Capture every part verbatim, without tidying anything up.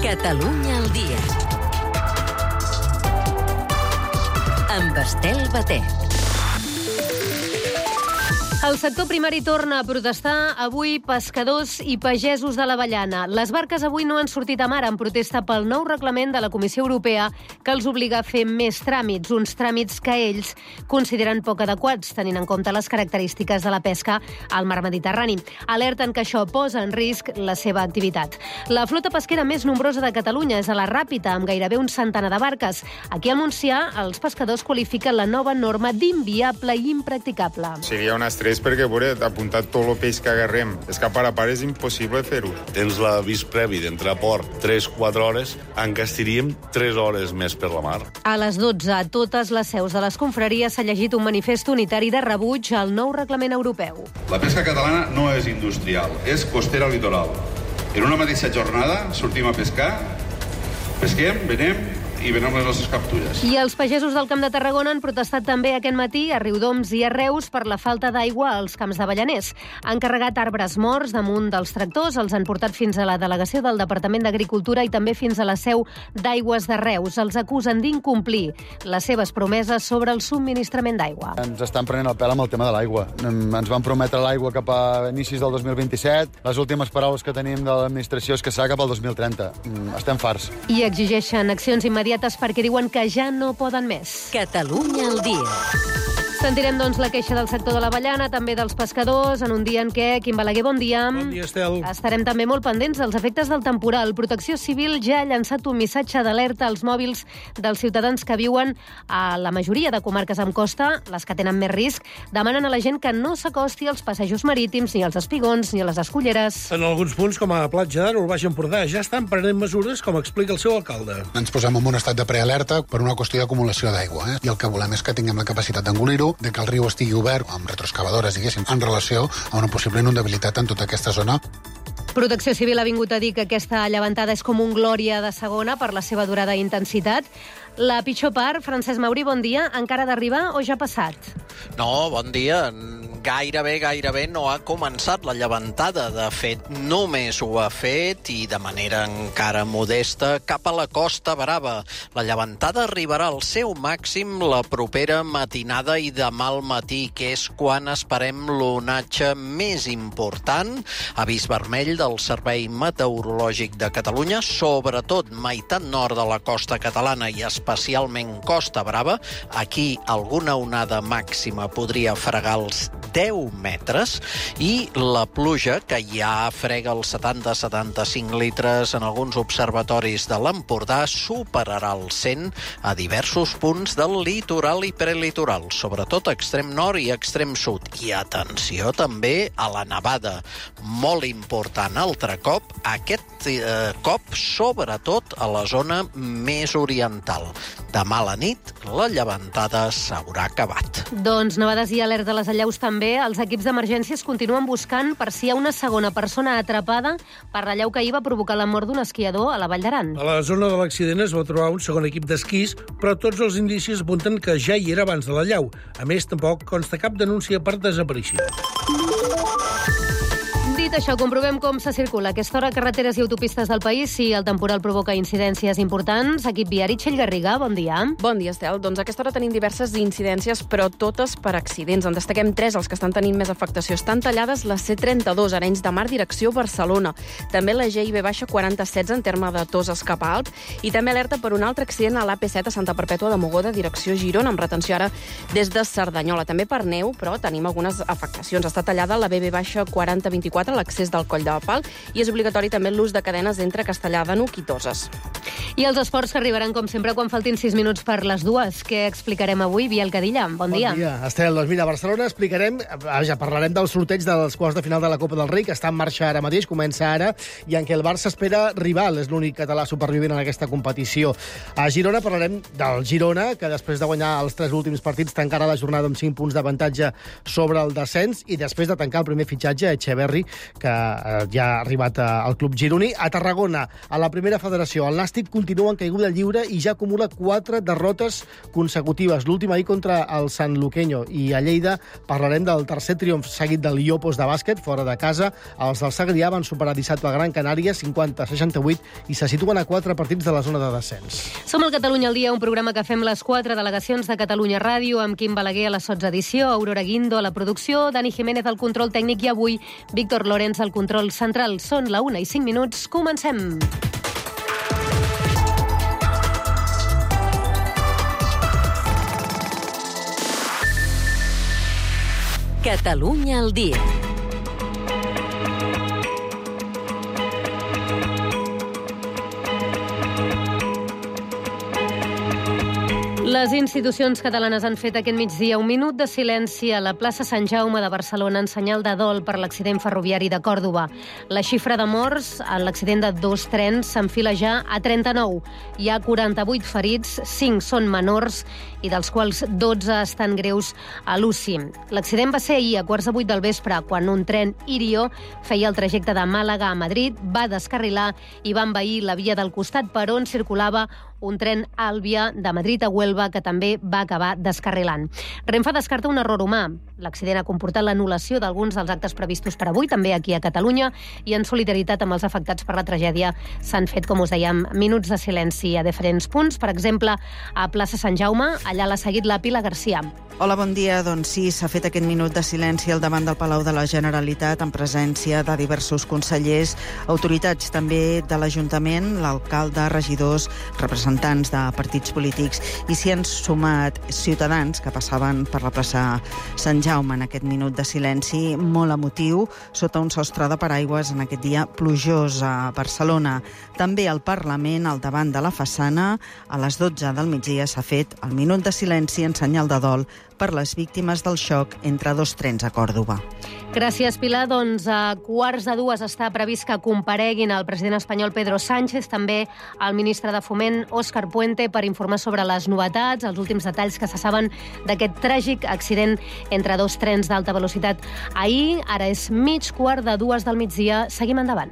Catalunya al dia. Amb Estel Batet. El sector primari torna a protestar avui pescadors i pagesos de l'Avellana. Les barques avui no han sortit a mar en protesta pel nou reglament de la Comissió Europea que els obliga a fer més tràmits, uns tràmits que ells consideren poc adequats, tenint en compte les característiques de la pesca al mar Mediterrani. Alerten que això posa en risc la seva activitat. La flota pesquera més nombrosa de Catalunya és a la Ràpita, amb gairebé un centenar de barques. Aquí al Montsià, els pescadors qualifiquen la nova norma d'inviable i impracticable. Seria un estrès perquè veure, apuntar tot el peix que agarrem. És que a part a part és impossible fer-ho. Tens l'avís previ d'entrar a port tres quatre hores, en gastaríem tres hores més per la mar. A les dotze, a totes les seus de les confraries s'ha llegit un manifest unitari de rebuig al nou reglament europeu. La pesca catalana no és industrial, és costera litoral. En una mateixa jornada sortim a pescar, pesquem, venem i venem les nostres captures. I els pagesos del Camp de Tarragona han protestat també aquest matí a Riudoms i a Reus per la falta d'aigua als camps d'Avellaners. Han carregat arbres morts damunt dels tractors, els han portat fins a la delegació del Departament d'Agricultura i també fins a la seu d'Aigües de Reus. Els acusen d'incomplir les seves promeses sobre el subministrament d'aigua. Ens estan prenent el pèl amb el tema de l'aigua. Ens van prometre l'aigua cap a inicis del dos mil vint-i-set. Les últimes paraules que tenim de l'administració és que serà cap al dos mil trenta. Estem farts. I exigeixen accions immediates perquè diuen que ja no poden més. Catalunya al dia. Sentirem, doncs, la queixa del sector de l'Avellana, també dels pescadors, en un dia en què, Quim Balaguer, bon dia. Bon dia, Estel. Estarem també molt pendents dels efectes del temporal. Protecció Civil ja ha llançat un missatge d'alerta als mòbils dels ciutadans que viuen a la majoria de comarques amb costa, les que tenen més risc. Demanen a la gent que no s'acosti als passejos marítims, ni als espigons, ni a les esculleres. En alguns punts, com a Platja d'Aro, el Baix Empordà, ja estan prenent mesures, com explica el seu alcalde. Ens posem en un estat de prealerta per una qüestió d'acumulació d'aigua, eh? I el que volem és que tinguem la capacitat d'engolir-ho, de que el riu estigui obert amb retroexcavadores, diguéssim, en relació a una possible inundabilitat en tota aquesta zona. Protecció Civil ha vingut a dir que aquesta llevantada és com un Glòria de segona per la seva durada i intensitat. La pitjor part, Francesc Mauri, bon dia, encara ha d'arribar o ja ha passat? No, bon dia. Gairebé, gairebé no ha començat la llevantada. De fet, només ho ha fet, i de manera encara modesta, cap a la Costa Brava. La llevantada arribarà al seu màxim la propera matinada i demà al matí, que és quan esperem l'onatge més important. Avís vermell del Servei Meteorològic de Catalunya, sobretot meitat nord de la costa catalana i especialment Costa Brava. Aquí alguna onada màxima podria fregar els deu metres, i la pluja, que ja frega els setanta a setanta-cinc litres en alguns observatoris de l'Empordà, superarà els cent a diversos punts del litoral i prelitoral, sobretot extrem nord i extrem sud. I atenció també a la nevada, molt important altre cop, aquest eh, cop sobretot a la zona més oriental. Demà a la nit la llevantada s'haurà acabat. Doncs nevades i alerta a les allaus també. Els equips d'emergències continuen buscant per si hi ha una segona persona atrapada per l'allau que ahir va provocar la mort d'un esquiador a la Vall d'Aran. A la zona de l'accident es va trobar un segon equip d'esquís, però tots els indicis apunten que ja hi era abans de l'allau. A més, tampoc consta cap denúncia per desaparició. Dit això, comprovem com se circula a aquesta hora a carreteres i autopistes del país. Si el temporal provoca incidències importants, equip viari, Txell Garriga, bon dia. Bon dia, Estel. Doncs a aquesta hora tenim diverses incidències, però totes per accidents. En destaquem tres, els que estan tenint més afectació. Estan tallades la C trenta-dos, Arenys de Mar, direcció Barcelona. També la G I B quaranta-setze, en terme de Toses cap a Alp. I també alerta per un altre accident a l'A P set a Santa Perpètua de Mogoda, direcció Girona, amb retenció ara des de Cerdanyola. També per neu, però tenim algunes afectacions. Està tallada la B B quaranta vint-i-quatre, l'accés del Coll de Pal, i és obligatori també l'ús de cadenes entre Castellar de Nuc i Toses. I els esports que arribaran, com sempre, quan faltin sis minuts per les dues. Què explicarem avui? Biel Cadilla, bon dia. Bon dia, Estel. Doncs mira, a Barcelona explicarem, ja parlarem del sorteig dels quarts de final de la Copa del Rei, que està en marxa ara mateix, comença ara, i en què el Barça espera rival, és l'únic català supervivent en aquesta competició. A Girona parlarem del Girona, que després de guanyar els tres últims partits tancarà la jornada amb cinc punts d'avantatge sobre el descens, i després de tancar el primer fitxatge, Echeverri, que eh, ja ha arribat al club gironí. A Tarragona, a la primera federació, el Nàstic continua en caiguda lliure i ja acumula quatre derrotes consecutives. L'última ahir contra el San Luqueño. I a Lleida parlarem del tercer triomf seguit del Iopos de bàsquet, fora de casa. Els del Segrià van superar dissabte a Gran Canària, cinquanta a seixanta-vuit, i se situen a quatre partits de la zona de descens. Som al Catalunya al dia, un programa que fem les quatre delegacions de Catalunya Ràdio, amb Quim Balaguer a la sotsedició, Aurora Guindo a la producció, Dani Jiménez al control tècnic i avui Víctor Lorenz al control central. Són la una i cinc minuts. Comencem. Catalunya al dia. Les institucions catalanes han fet aquest migdia un minut de silenci a la plaça Sant Jaume de Barcelona en senyal de dol per l'accident ferroviari de Còrdova. La xifra de morts en l'accident de dos trens s'enfila ja a trenta-nou. Hi ha quaranta-vuit ferits, cinc són menors i dels quals dotze estan greus a l'U C I. L'accident va ser ahir a quarts de vuit del vespre, quan un tren Irio feia el trajecte de Màlaga a Madrid, va descarrilar i va envair la via del costat per on circulava un tren Àlvia de Madrid a Huelva, que també va acabar descarrilant. Renfe descarta un error humà. L'accident ha comportat l'anul·lació d'alguns dels actes previstos per avui, també aquí a Catalunya, i en solidaritat amb els afectats per la tragèdia s'han fet, com us dèiem, minuts de silenci a diferents punts. Per exemple, a plaça Sant Jaume, allà l'ha seguit la Pilar Garcia. Hola, bon dia. Doncs sí, s'ha fet aquest minut de silenci al davant del Palau de la Generalitat en presència de diversos consellers, autoritats també de l'Ajuntament, l'alcalde, regidors, representants de partits polítics, i s'hi han sumat ciutadans que passaven per la plaça Sant Jaume en aquest minut de silenci molt emotiu sota un sostre de paraigües en aquest dia plujós a Barcelona. També al Parlament, al davant de la façana, a les dotze del migdia s'ha fet el minut de silenci en senyal de dol per les víctimes del xoc entre dos trens a Còrdova. Gràcies, Pilar. Doncs a quarts de dues està previst que compareguin el president espanyol Pedro Sánchez, també el ministre de Foment Òscar Puente, per informar sobre les novetats, els últims detalls que se saben d'aquest tràgic accident entre dos trens d'alta velocitat ahir. Ara és mig quart de dues del migdia. Seguim endavant.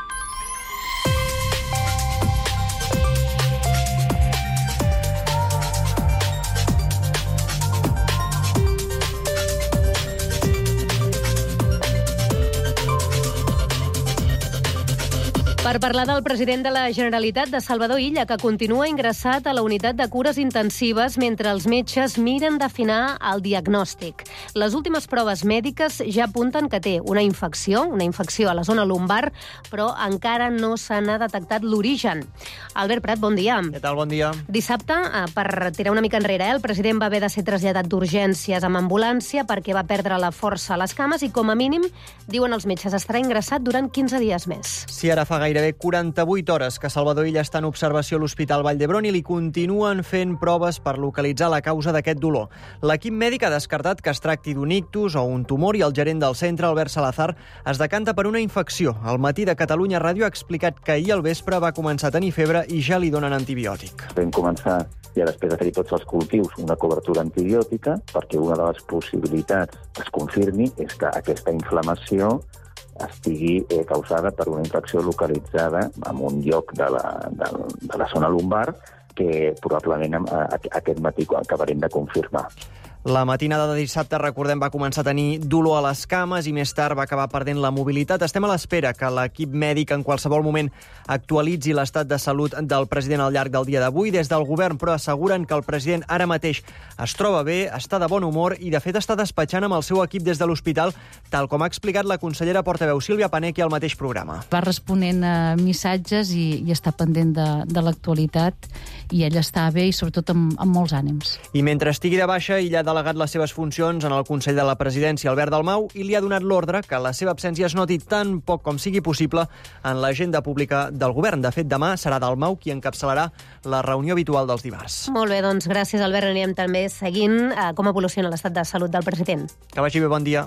Per parlar del president de la Generalitat, de Salvador Illa, que continua ingressat a la unitat de cures intensives mentre els metges miren d'afinar el diagnòstic. Les últimes proves mèdiques ja apunten que té una infecció, una infecció a la zona lumbar, però encara no se n'ha detectat l'origen. Albert Prat, bon dia. Què tal, bon dia. Dissabte, per tirar una mica enrere, eh, el president va haver de ser traslladat d'urgències amb ambulància perquè va perdre la força a les cames i, com a mínim, diuen els metges, estarà ingressat durant quinze dies més. Sí, ara fa gaire Gairebé quaranta-vuit hores que Salvador Illa està en observació a l'Hospital Vall d'Hebron i li continuen fent proves per localitzar la causa d'aquest dolor. L'equip mèdic ha descartat que es tracti d'un ictus o un tumor i el gerent del centre, Albert Salazar, es decanta per una infecció. Al matí de Catalunya Ràdio ha explicat que ahir al vespre va començar a tenir febre i ja li donen antibiòtic. Vam començar, ja després de fer tots els cultius, una cobertura antibiòtica, perquè una de les possibilitats que es confirmi és que aquesta inflamació estigui eh, causada per una infecció localitzada en un lloc de la, de, de la zona lumbar que probablement eh, aquest matí acabarem de confirmar. La matinada de dissabte, recordem, va començar a tenir dolor a les cames i més tard va acabar perdent la mobilitat. Estem a l'espera que l'equip mèdic en qualsevol moment actualitzi l'estat de salut del president al llarg del dia d'avui. Des del govern, però, asseguren que el president ara mateix es troba bé, està de bon humor i, de fet, està despatxant amb el seu equip des de l'hospital, tal com ha explicat la consellera portaveu Sílvia Paneque al mateix programa. Va responent a missatges i, i està pendent de, de l'actualitat i ell està bé i, sobretot, amb, amb molts ànims. I mentre estigui de baixa, ella ha delegat les seves funcions en el Consell de la Presidència, Albert Dalmau, i li ha donat l'ordre que la seva absència es noti tan poc com sigui possible en l'agenda pública del govern. De fet, demà serà Dalmau qui encapçalarà la reunió habitual dels dimarts. Molt bé, doncs gràcies, Albert. Anirem també seguint eh, com evoluciona l'estat de salut del president. Que vagi bé, bon dia.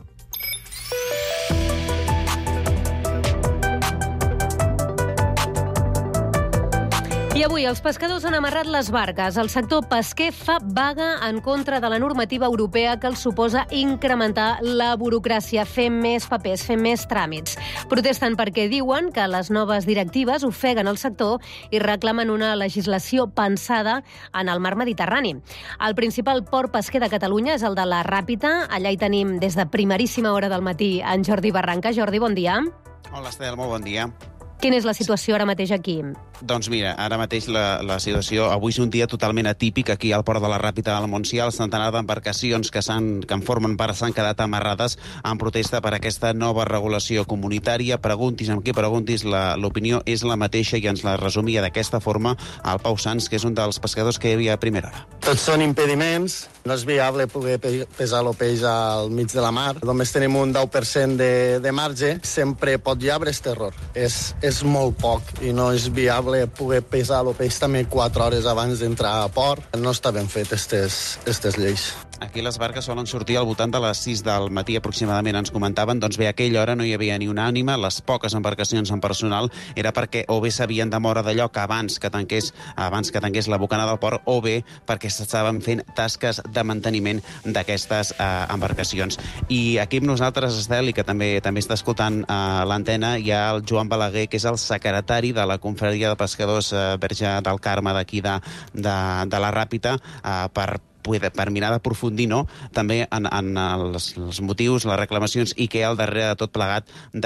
I I avui els pescadors han amarrat les barques. El sector pesquer fa vaga en contra de la normativa europea que els suposa incrementar la burocràcia, fer més papers, fer més tràmits. Protesten perquè diuen que les noves directives ofeguen el sector i reclamen una legislació pensada en el mar Mediterrani. El principal port pesquer de Catalunya és el de la Ràpita. Allà hi tenim des de primeríssima hora del matí en Jordi Barranca. Jordi, bon dia. Hola, Estel, molt bon dia. Quina és la situació ara mateix aquí? Doncs mira, ara mateix la, la situació... Avui és un dia totalment atípic aquí al port de la Ràpita del Montsià. El centenar d'embarcacions que, que en formen part s'han quedat amarrades en protesta per aquesta nova regulació comunitària. Preguntis amb qui preguntis, l'opinió és la mateixa i ens la resumia d'aquesta forma el Pau Sans, que és un dels pescadors que hi havia a primera hora. Tots són impediments. No és viable poder pesar el peix al mig de la mar. Només tenim un deu per cent de, de marge. Sempre pot llabre este error. És, és molt poc i no és viable poder pesar el peix també quatre hores abans d'entrar a port. No està ben fet estes, estes lleis. Aquí les barques solen sortir al voltant de les sis del matí aproximadament, ens comentaven. Doncs bé, a aquella hora no hi havia ni una ànima. Les poques embarcacions en personal era perquè o bé s'havien de moure de lloc abans que tanqués, abans que tanqués la bocana del port, o bé perquè s'estaven fent tasques de manteniment d'aquestes eh, embarcacions. I aquí amb nosaltres, Estel, i que també també està escoltant eh, l'antena, hi ha el Joan Balaguer, que és el secretari de la Confraria de Pescadors eh, Verge del Carme d'aquí de, de, de la Ràpita, eh, per per mirar d'aprofundir, no?, també en, en els, els motius, les reclamacions i què hi ha al darrere de tot plegat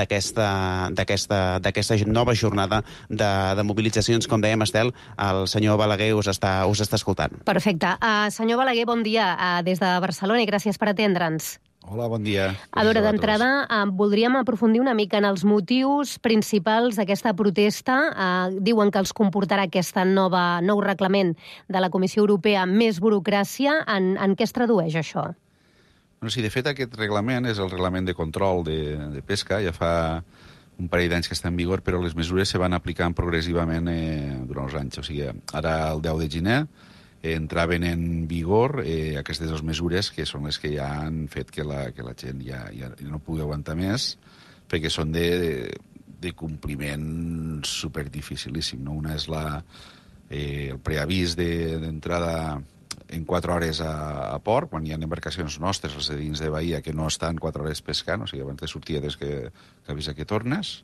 d'aquesta nova jornada de, de mobilitzacions. Com dèiem, Estel, el senyor Balaguer us està, us està escoltant. Perfecte. Uh, senyor Balaguer, bon dia uh, des de Barcelona i gràcies per atendre'ns. Hola, bon dia. A veure, d'entrada, eh, voldríem aprofundir una mica en els motius principals d'aquesta protesta. Eh, diuen que els comportarà aquesta nova, nou reglament de la Comissió Europea més burocràcia. En, en què es tradueix això? Bueno, sí, de fet, aquest reglament és el reglament de control de, de pesca. Ja fa un parell d'anys que està en vigor, però les mesures se van aplicant progressivament eh, durant els anys. O sigui, ara el deu de gener entraven en vigor eh, aquestes dues mesures que són les que ja han fet que la, que la gent ja, ja no pugui aguantar més, perquè són de, de, de compliment superdificilíssim, no? Una és la, eh, el preavís d'entrada de, en quatre hores a, a port, quan hi ha embarcacions nostres, les de dins de Bahia, que no estan quatre hores pescant, o sigui, abans de sortir des que, que avisa que tornes.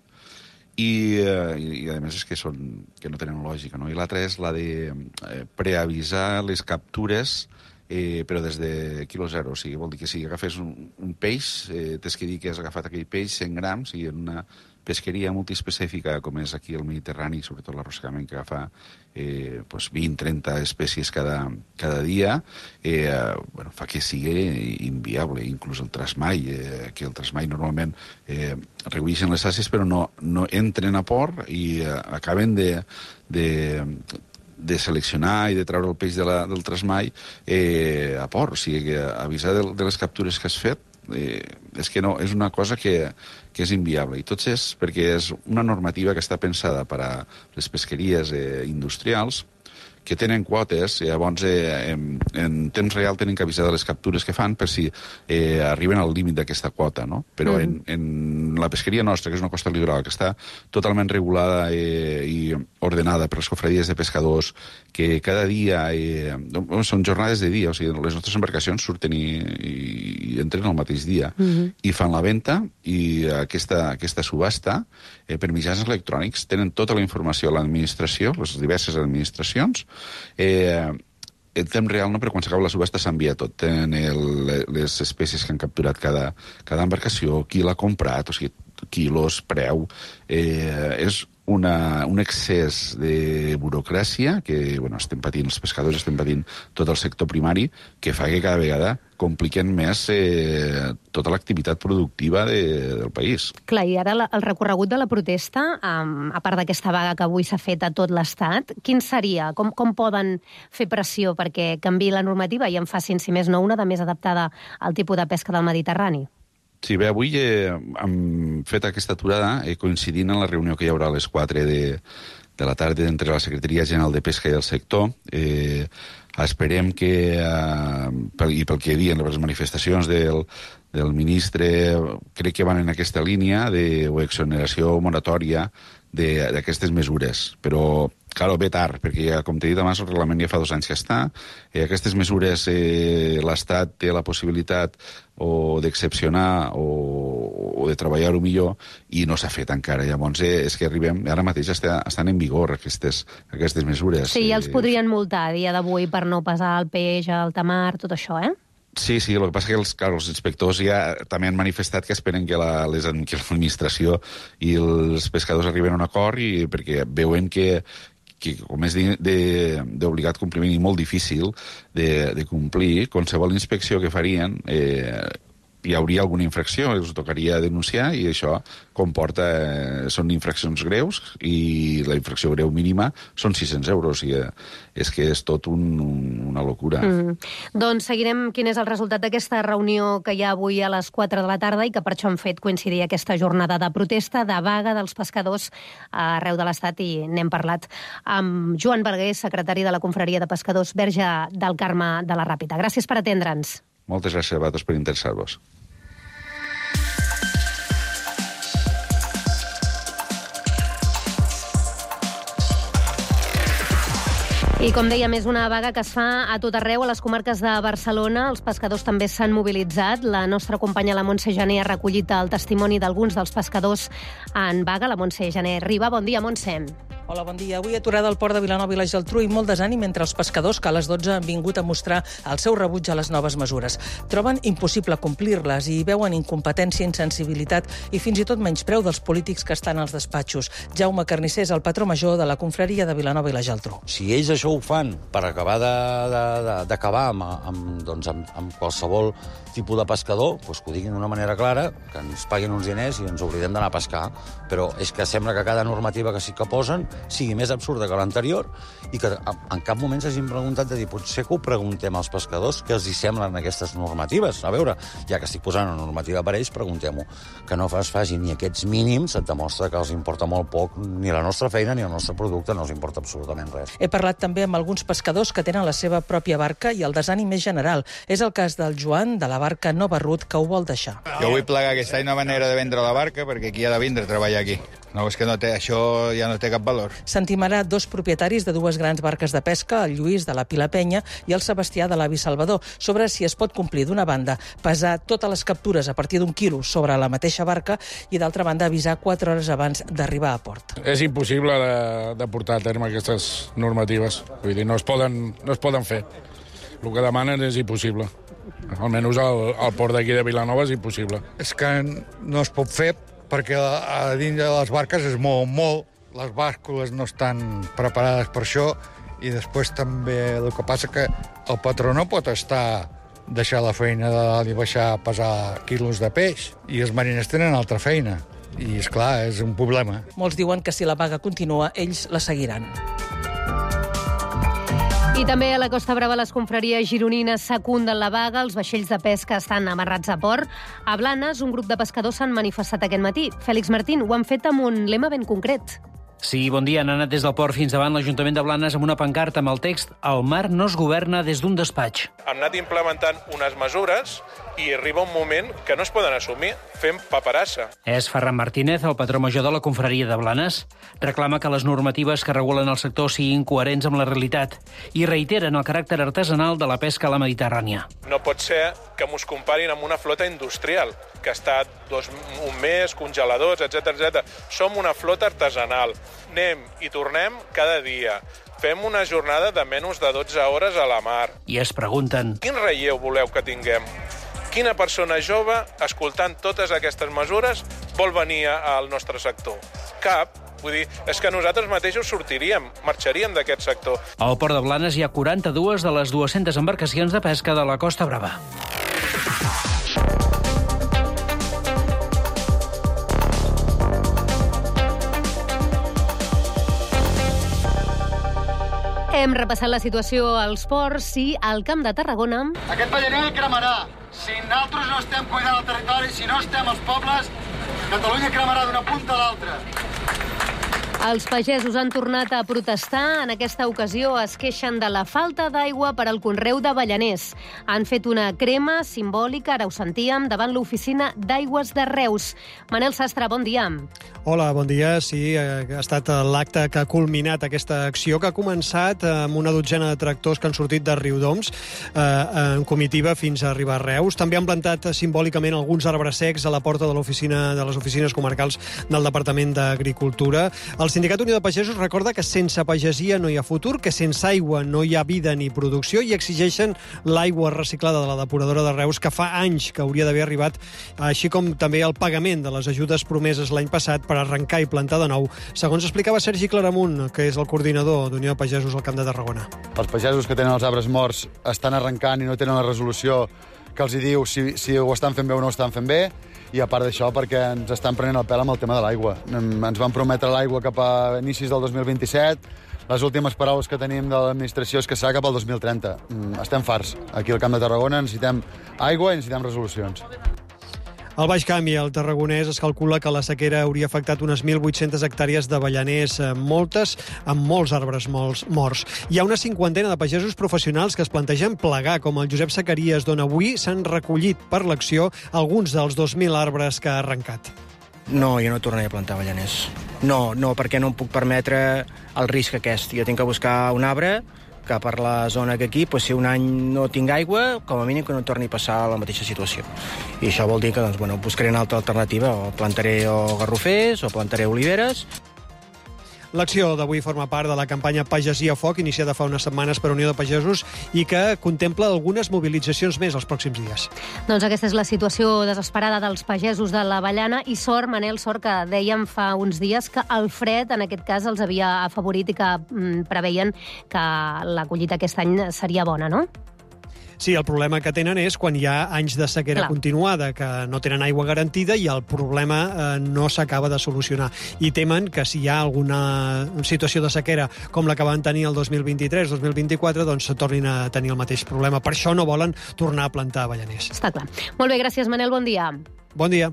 I, eh, i a més és que, són, que no tenen lògica, no? I l'altra és la de eh, preavisar les captures, eh, però des de quilo zero. O sigui, vol dir que si agafes un, un peix, eh, tens que dir que has agafat aquell peix cent grams, i en una pesqueria multiespecífica, com és aquí al Mediterrani, sobretot l'arrossegament, que agafa eh, pues vint a trenta espècies cada, cada dia, eh, bueno, fa que sigui inviable. Inclús el trasmai, eh, que el trasmai normalment eh, redueixen les àcies, però no, no entren a port i eh, acaben de, de, de seleccionar i de treure el peix de la, del trasmai eh, a port. O sigui, que avisar de, de les captures que has fet eh, és que no, és una cosa que, que és inviable. I tot és perquè és una normativa que està pensada per a les pesqueries eh, industrials, que tenen quotes, i llavors eh, en, en temps real tenen que avisar de les captures que fan per si eh, arriben al límit d'aquesta quota, no? Però mm. en, en la pesqueria nostra, que és una costa litoral, que està totalment regulada eh, i ordenada per les cofradies de pescadors, que cada dia eh, són jornades de dia, o sigui, les nostres embarcacions surten i, i, i entren el mateix dia, mm-hmm. i fan la venda, i aquesta, aquesta subhasta, eh, per mitjans electrònics, tenen tota la informació a l'administració, les diverses administracions, Eh, en temps real no, però quan s'acaba la subhasta s'envia tot. Tenen el, les espècies que han capturat cada, cada embarcació, qui l'ha comprat, o sigui, quilos, preu. Eh, és una, un excés de burocràcia que bueno, estem patint, els pescadors estem patint tot el sector primari, que fa que cada vegada compliquen més eh, tota l'activitat productiva de, del país. Clar, i ara la, el recorregut de la protesta, um, a part d'aquesta vaga que avui s'ha fet a tot l'Estat, quin seria? Com, com poden fer pressió perquè canviï la normativa i en facin, si més no, una de més adaptada al tipus de pesca del Mediterrani? Sí, bé, avui eh, hem fet aquesta aturada eh, coincidint en la reunió que hi haurà a les quatre de, de la tarda entre la Secretaria General de Pesca i el sector. Eh, esperem que, eh, pel, i pel que diuen les manifestacions del, del ministre, crec que van en aquesta línia de o exoneració moratòria d'aquestes mesures. Però, clar, ve tard, perquè, ja, com t'he dit abans, el reglament ja fa dos anys que està. Eh, aquestes mesures eh, l'Estat té la possibilitat o d'excepcionar o, o de treballar-ho millor i no s'ha fet encara. Llavors, eh, és que arribem, ara mateix està, estan en vigor aquestes, aquestes mesures. Sí, ja els podrien multar a dia d'avui per no pesar el peix, el tamar, tot això, eh? Sí, sí, el que passa que els, clar, els inspectors ja també han manifestat que esperen que la, les, que l'administració i els pescadors arriben a un acord i perquè veuen que, que com és d'obligat compliment i molt difícil de, de complir, qualsevol inspecció que farien eh, hi hauria alguna infracció, els tocaria denunciar i això comporta, eh, són infraccions greus i la infracció greu mínima són sis-cents euros i eh, és que és tot un, un, una locura. Mm. Doncs seguirem quin és el resultat d'aquesta reunió que hi ha avui a les quatre de la tarda i que per això han fet coincidir aquesta jornada de protesta, de vaga dels pescadors arreu de l'Estat i n'hem parlat amb Joan Verguer, secretari de la Confraria de Pescadors Verge del Carme de la Ràpita. Gràcies per atendre'ns. Moltes gràcies a vosaltres per interessar-vos. I com dèiem, és una vaga que es fa a tot arreu, a les comarques de Barcelona. Els pescadors també s'han mobilitzat. La nostra companya, la Montse Jané, ha recollit el testimoni d'alguns dels pescadors en vaga. La Montse Jané Riba. Bon dia, Montse. Hola, bon dia. Avui aturada al port de Vilanova i la Geltrú i molt desànim entre els pescadors que a les dotze han vingut a mostrar el seu rebuig a les noves mesures. Troben impossible complir-les i veuen incompetència, insensibilitat i fins i tot menyspreu dels polítics que estan als despatxos. Jaume Carnicé és el patró major de la Confraria de Vilanova i la Geltrú. Si ells això ho fan per acabar d'acabar amb, amb, doncs, amb, amb qualsevol tipus de pescador, doncs que ho diguin d'una manera clara, que ens paguin uns diners i ens oblidem d'anar a pescar. Però és que sembla que cada normativa que sí que posen sigui més absurda que l'anterior i que en cap moment s'hagin preguntat de dir, potser que ho preguntem als pescadors què els hi semblen aquestes normatives. A veure, ja que estic posant una normativa per ells, preguntem-ho. Que no es facin ni aquests mínims et demostra que els importa molt poc ni la nostra feina ni el nostre producte, no els importa absolutament res. He parlat també amb alguns pescadors que tenen la seva pròpia barca i el desànim és general. És el cas del Joan, de la barca Nova Rut, que ho vol deixar. Jo vull plegar aquest any una manera de vendre la barca perquè aquí ha de vindre a treballar aquí. No, és que no té, això ja no té cap valor. Sentim ara dos propietaris de dues grans barques de pesca, el Lluís de la Pilapenya i el Sebastià de l'Avi Salvador, sobre si es pot complir d'una banda pesar totes les captures a partir d'un quilo sobre la mateixa barca i d'altra banda avisar quatre hores abans d'arribar a port. És impossible de, de portar a terme aquestes normatives. Vull dir, no es poden, no es poden fer. El que demanen és impossible. Almenys al, al port d'aquí de Vilanova és impossible. És que no es pot fer perquè a dins de les barques es mou molt, les bàscules no estan preparades per això i després també el que passa que el patró no pot estar deixar la feina de dalt i baixar a pesar quilos de peix i els mariners tenen altra feina i és clar, és un problema. Molts diuen que si la vaga continua, ells la seguiran. I també a la Costa Brava les confraries gironines secunden la vaga, els vaixells de pesca estan amarrats a port. A Blanes, un grup de pescadors s'han manifestat aquest matí. Fèlix Martín, ho han fet amb un lema ben concret. Sí, bon dia. Han anat des del port fins davant l'Ajuntament de Blanes amb una pancarta amb el text «El mar no es governa des d'un despatx». Han anat implementant unes mesures i arriba un moment que no es poden assumir fent paperassa. És Ferran Martínez, el patró major de la Confraria de Blanes. Reclama que les normatives que regulen el sector siguin coherents amb la realitat i reiteren el caràcter artesanal de la pesca a la Mediterrània. No pot ser que mos comparin amb una flota industrial que ha estat dos, un mes, congeladors, etcètera, etcètera. Som una flota artesanal. Anem i tornem cada dia. Fem una jornada de menys de dotze hores a la mar. I es pregunten... Quin relleu voleu que tinguem? Quina persona jove, escoltant totes aquestes mesures, vol venir al nostre sector? Cap. Vull dir, és que nosaltres mateixos sortiríem, marxaríem d'aquest sector. Al port de Blanes hi ha quaranta-dues de les dues-centes embarcacions de pesca de la Costa Brava. Hem repassat la situació als ports i al Camp de Tarragona. Aquest ballaner cremarà. Si nosaltres no estem cuidant el territori, si no estem als pobles, Catalunya cremarà d'una punta a l'altra. Els pagesos han tornat a protestar. En aquesta ocasió es queixen de la falta d'aigua per al conreu d'avellaners. Han fet una crema simbòlica, ara ho sentíem, davant l'oficina d'aigües de Reus. Manel Sastre, bon dia. Hola, bon dia. Sí, ha estat l'acte que ha culminat aquesta acció, que ha començat amb una dotzena de tractors que han sortit de Riudoms eh, en comitiva fins a arribar a Reus. També han plantat simbòlicament alguns arbres secs a la porta de l'oficina de les oficines comarcals del Departament d'Agricultura. El Sindicat Unió de Pagesos recorda que sense pagesia no hi ha futur, que sense aigua no hi ha vida ni producció, i exigeixen l'aigua reciclada de la depuradora de Reus, que fa anys que hauria d'haver arribat, així com també el pagament de les ajudes promeses l'any passat per arrencar i plantar de nou, segons explicava Sergi Claramunt, que és el coordinador d'Unió de Pagesos al Camp de Tarragona. Els pagesos que tenen els arbres morts estan arrencant i no tenen la resolució que els hi diu si, si ho estan fent bé o no ho estan fent bé, i a part d'això perquè ens estan prenent el pèl amb el tema de l'aigua. Ens van prometre l'aigua cap a inicis del dos mil vint-i-set, les últimes paraules que tenim de l'administració és que serà cap al dos mil trenta. Estem farts. Aquí al Camp de Tarragona necessitem aigua i necessitem resolucions. Al Baix Camp i al Tarragonès es calcula que la sequera hauria afectat unes mil vuit-centes hectàrees d'avellaners, moltes amb molts arbres molts morts. Hi ha una cinquantena de pagesos professionals que es plantegen plegar, com el Josep Zacaries, d'on avui s'han recollit per l'acció alguns dels dos mil arbres que ha arrencat. No, jo no tornaré a plantar avellaners. No, no, perquè no em puc permetre el risc aquest. Jo tinc que buscar un arbre que per la zona que aquí, doncs, si un any no tinc aigua, com a mínim que no torni a passar la mateixa situació. I això vol dir que doncs, bueno, buscaré una altra alternativa, o plantaré o garrofers, o plantaré oliveres. L'acció d'avui forma part de la campanya Pagesia a Foc, iniciada fa unes setmanes per Unió de Pagesos i que contempla algunes mobilitzacions més els pròxims dies. Doncs aquesta és la situació desesperada dels pagesos de l'Avellana i sort, Manel, sort que dèiem fa uns dies que el fred, en aquest cas, els havia afavorit i que mm, preveien que la collita aquest any seria bona, no? Sí, el problema que tenen és quan hi ha anys de sequera Clar. continuada, que no tenen aigua garantida i el problema eh, no s'acaba de solucionar. I temen que si hi ha alguna situació de sequera com la que van tenir el dos mil vint-i-tres dos mil vint-i-quatre, doncs tornin a tenir el mateix problema. Per això no volen tornar a plantar avellaners. Està clar. Molt bé, gràcies, Manel. Bon dia. Bon dia.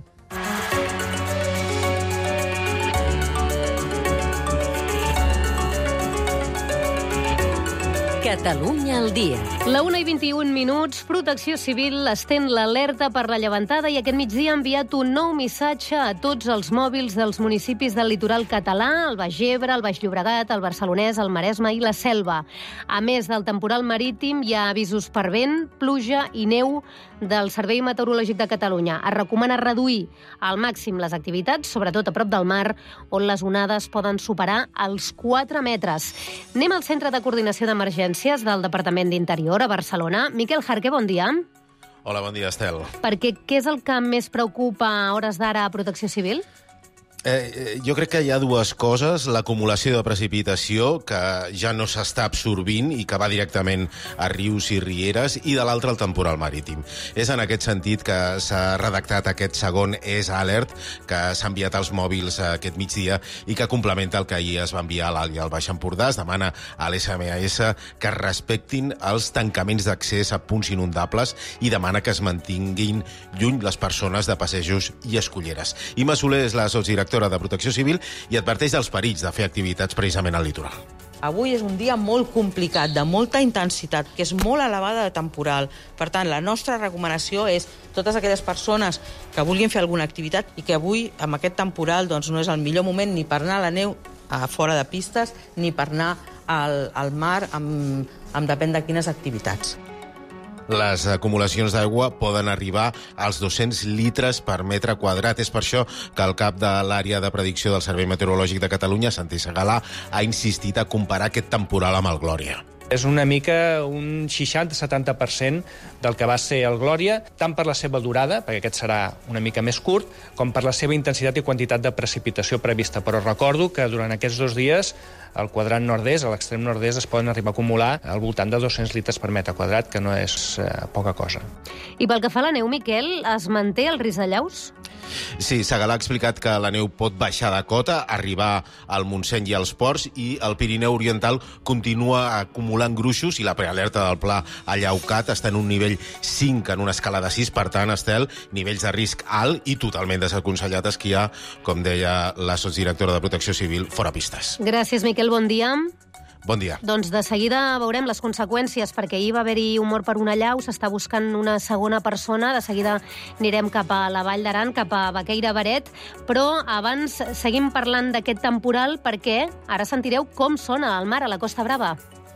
Catalunya al dia. La una i vint-i-un minuts, Protecció Civil estén l'alerta per la llevantada i aquest migdia ha enviat un nou missatge a tots els mòbils dels municipis del litoral català, el Baix Ebre, el Baix Llobregat, el Barcelonès, el Maresme i la Selva. A més del temporal marítim, hi ha avisos per vent, pluja i neu del Servei Meteorològic de Catalunya. Es recomana reduir al màxim les activitats, sobretot a prop del mar, on les onades poden superar els quatre metres. Anem al Centre de Coordinació d'Emergències del Departament d'Interior a Barcelona. Miquel Jarque, bon dia. Hola, bon dia, Estel. Perquè què és el que més preocupa a hores d'ara a Protecció Civil? Eh, jo crec que hi ha dues coses. L'acumulació de precipitació, que ja no s'està absorbint i que va directament a rius i rieres, i de l'altre el temporal marítim. És en aquest sentit que s'ha redactat aquest segon E S Alert, que s'ha enviat als mòbils aquest migdia i que complementa el que ahir es va enviar a l'Alt i al Baix Empordà. Es demana a l'S M A S que respectin els tancaments d'accés a punts inundables i demana que es mantinguin lluny les persones de passejos i escolleres. Imma Soler és la sotsdirectora de Protecció Civil i adverteix dels perills de fer activitats precisament al litoral. Avui és un dia molt complicat, de molta intensitat, que és molt elevada de temporal. Per tant, la nostra recomanació és totes aquelles persones que vulguin fer alguna activitat i que avui, amb aquest temporal, doncs, no és el millor moment ni per anar a la neu a fora de pistes ni per anar al, al mar amb, amb depèn de quines activitats. Les acumulacions d'aigua poden arribar als dos-cents litres per metre quadrat. És per això que el cap de l'àrea de predicció del Servei Meteorològic de Catalunya, Santi Segalà, ha insistit a comparar aquest temporal amb el Glòria. És una mica un seixanta a setanta per cent del que va ser el Glòria, tant per la seva durada, perquè aquest serà una mica més curt, com per la seva intensitat i quantitat de precipitació prevista. Però recordo que durant aquests dos dies al quadrant nord-est, a l'extrem nord-est, es poden arribar a acumular al voltant de dos-cents litres per metre quadrat, que no és eh, poca cosa. I pel que fa a la neu, Miquel, es manté el risc de llaus? Sí, Segalà ha explicat que la neu pot baixar de cota, arribar al Montseny i als Ports, i el Pirineu Oriental continua acumulant gruixos i la prealerta del Pla Allaucat està en un nivell cinc en una escala de sis. Per tant, Estel, nivells de risc alt i totalment desaconsellat esquiar, com deia la sotsdirectora de Protecció Civil, fora pistes. Gràcies, Miquel. Bon dia. Bon dia. Doncs de seguida veurem les conseqüències, perquè ahir va haver-hi un mort per una allau, s'està buscant una segona persona, de seguida anirem cap a la Vall d'Aran, cap a Baqueira-Beret, però abans seguim parlant d'aquest temporal perquè ara sentireu com sona el mar a la Costa Brava.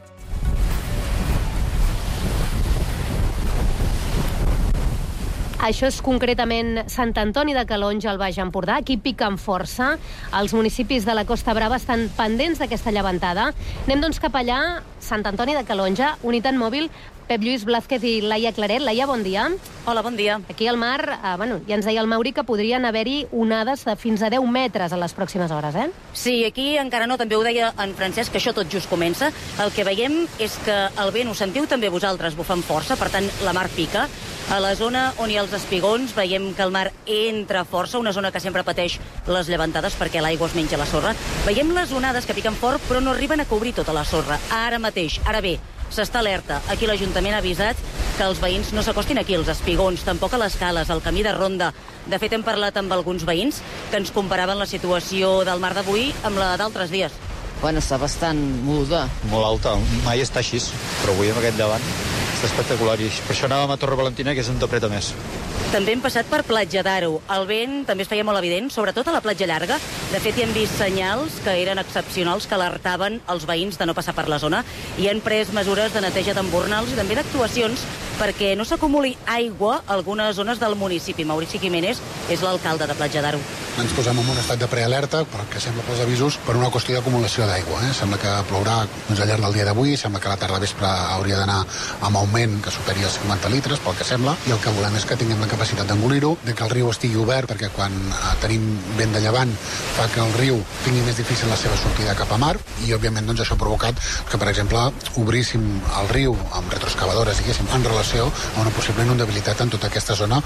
Això és concretament Sant Antoni de Calonge, al Baix Empordà. Aquí piquen força. Els municipis de la Costa Brava estan pendents d'aquesta llevantada. Anem doncs cap allà, Sant Antoni de Calonge, unitat mòbil, Pep Lluís Blázquez i Laia Claret. Laia, bon dia. Hola, bon dia. Aquí al mar, eh, bueno, ja ens deia el Mauri que podrien haver-hi onades de fins a deu metres en les pròximes hores, eh? Sí, aquí encara no, també ho deia en Francesc, que això tot just comença. El que veiem és que el vent, ho sentiu també vosaltres, bufant força, per tant, la mar pica. A la zona on hi ha els espigons veiem que el mar entra força, una zona que sempre pateix les llevantades perquè l'aigua es menja la sorra. Veiem les onades que piquen fort, però no arriben a cobrir tota la sorra. Ara mateix, ara bé, s'està alerta. Aquí l'Ajuntament ha avisat que els veïns no s'acostin aquí, als espigons, tampoc a les cales, al camí de ronda. De fet, hem parlat amb alguns veïns que ens comparaven la situació del mar d'avui amb la d'altres dies. Bueno, està bastant muda. Molt alta, mai està així, però avui amb aquest davant està espectacular. I per això anàvem a Torre Valentina, que és on t'apreta més. També hem passat per Platja d'Aro. El vent també es feia molt evident, sobretot a la platja llarga. De fet, hi hem vist senyals que eren excepcionals, que alertaven els veïns de no passar per la zona, i han pres mesures de neteja d'embornals i també d'actuacions perquè no s'acumuli aigua a algunes zones del municipi. Maurici Jiménez és l'alcalde de Platja d'Aro. Ens posem en un estat de prealerta, perquè sembla pels avisos, per una qüestió d'acumulació d'aigua. Eh? Sembla que plourà doncs, al llarg del dia d'avui, sembla que a la tarda vespre hauria d'anar amb augment que superi els cinquanta litres, pel que sembla, i el que volem és que tinguem la capacitat d'engolir-ho, de que el riu estigui obert, perquè quan eh, tenim vent de llevant fa que el riu tingui més difícil la seva sortida cap a mar, i òbviament doncs, això ha provocat que, per exemple, obríssim el riu amb retroexcavadores, diguéssim, en relació a una possible inundabilitat en tota aquesta zona.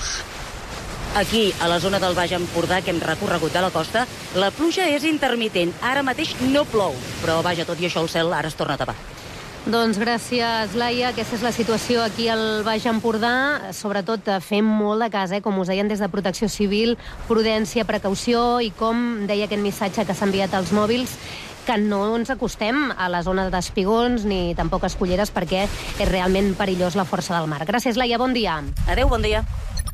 Aquí, a la zona del Baix Empordà, que hem recorregut de la costa, la pluja és intermitent. Ara mateix no plou, però vaja, tot i això el cel ara es torna a tapar. Doncs gràcies, Laia. Aquesta és la situació aquí al Baix Empordà. Sobretot fem molt de cas, eh? Com us deien des de Protecció Civil, prudència, precaució, i com deia aquest missatge que s'ha enviat als mòbils, que no ens acostem a la zona d'espigons ni tampoc a esculleres, perquè és realment perillós la força del mar. Gràcies, Laia. Bon dia. Adéu, bon dia.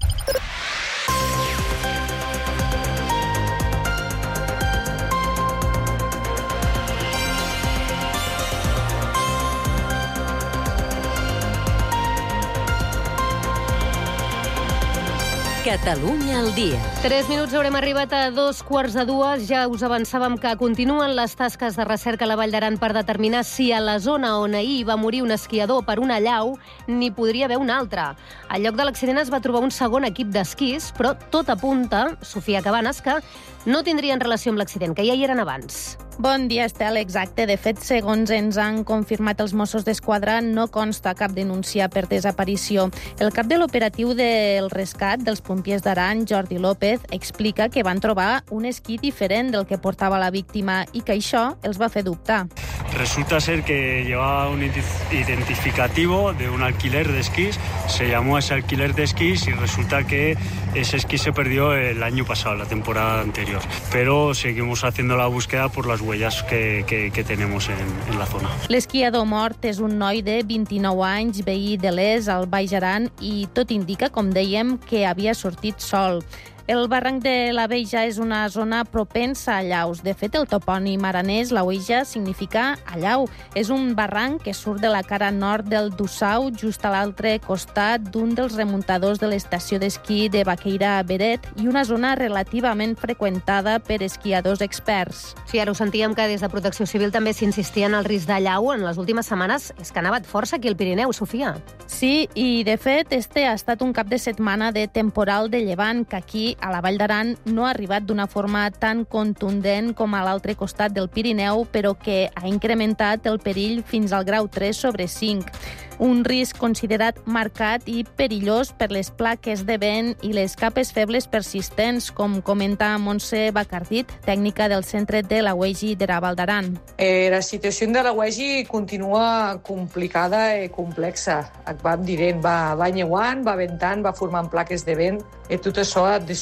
Catalunya al dia. Tres minuts haurem arribat a dos quarts de dues. Ja us avançàvem que continuen les tasques de recerca a la Vall d'Aran per determinar si a la zona on ahir va morir un esquiador per una allau n'hi podria haver un altre. Al lloc de l'accident es va trobar un segon equip d'esquís, però tot apunta, Sofia Cabanes, que no tindrien relació amb l'accident, que ja hi eren abans. Bon dia, Estel. Exacte. De fet, segons ens han confirmat els Mossos d'Esquadra, no consta cap denúncia per desaparició. El cap de l'operatiu del rescat dels pompiers d'Aran, Jordi López, explica que van trobar un esquí diferent del que portava la víctima i que això els va fer dubtar. Resulta ser que llevaba un identificativo de un alquiler de esquís, se llamó a ese alquiler de esquís y resulta que ese esquí se perdió el año pasado, la temporada anterior. Pero seguimos haciendo la búsqueda por las huellas que, que, que tenemos en, en la zona. L'esquiador mort és un noi de vint-i-nou anys, veí de l'Es, al Baix Aran, i tot indica, com dèiem, que havia sortit sol. El barranc de la Veja és una zona propensa a allaus. De fet, el topònim aranès, la Veja, significa allau. És un barranc que surt de la cara nord del Dussau, just a l'altre costat d'un dels remuntadors de l'estació d'esquí de Baqueira-Beret, i una zona relativament freqüentada per esquiadors experts. Sí, ara ho sentíem que des de Protecció Civil també s'insistia en el risc d'allau. En les últimes setmanes és que ha nevat força aquí al Pirineu, Sofia. Sí, i de fet, este ha estat un cap de setmana de temporal de llevant que aquí a la Vall d'Aran no ha arribat d'una forma tan contundent com a l'altre costat del Pirineu, però que ha incrementat el perill fins al grau tres sobre cinc. Un risc considerat marcat i perillós per les plaques de vent i les capes febles persistents, com comenta Montse Bacardit, tècnica del centre de la U E G I de la Vall d'Aran. Eh, la situació de la U E G I continua complicada i complexa. Et va dirent, va, va nyeuant, va ventant, va formant plaques de vent, i tot això ha de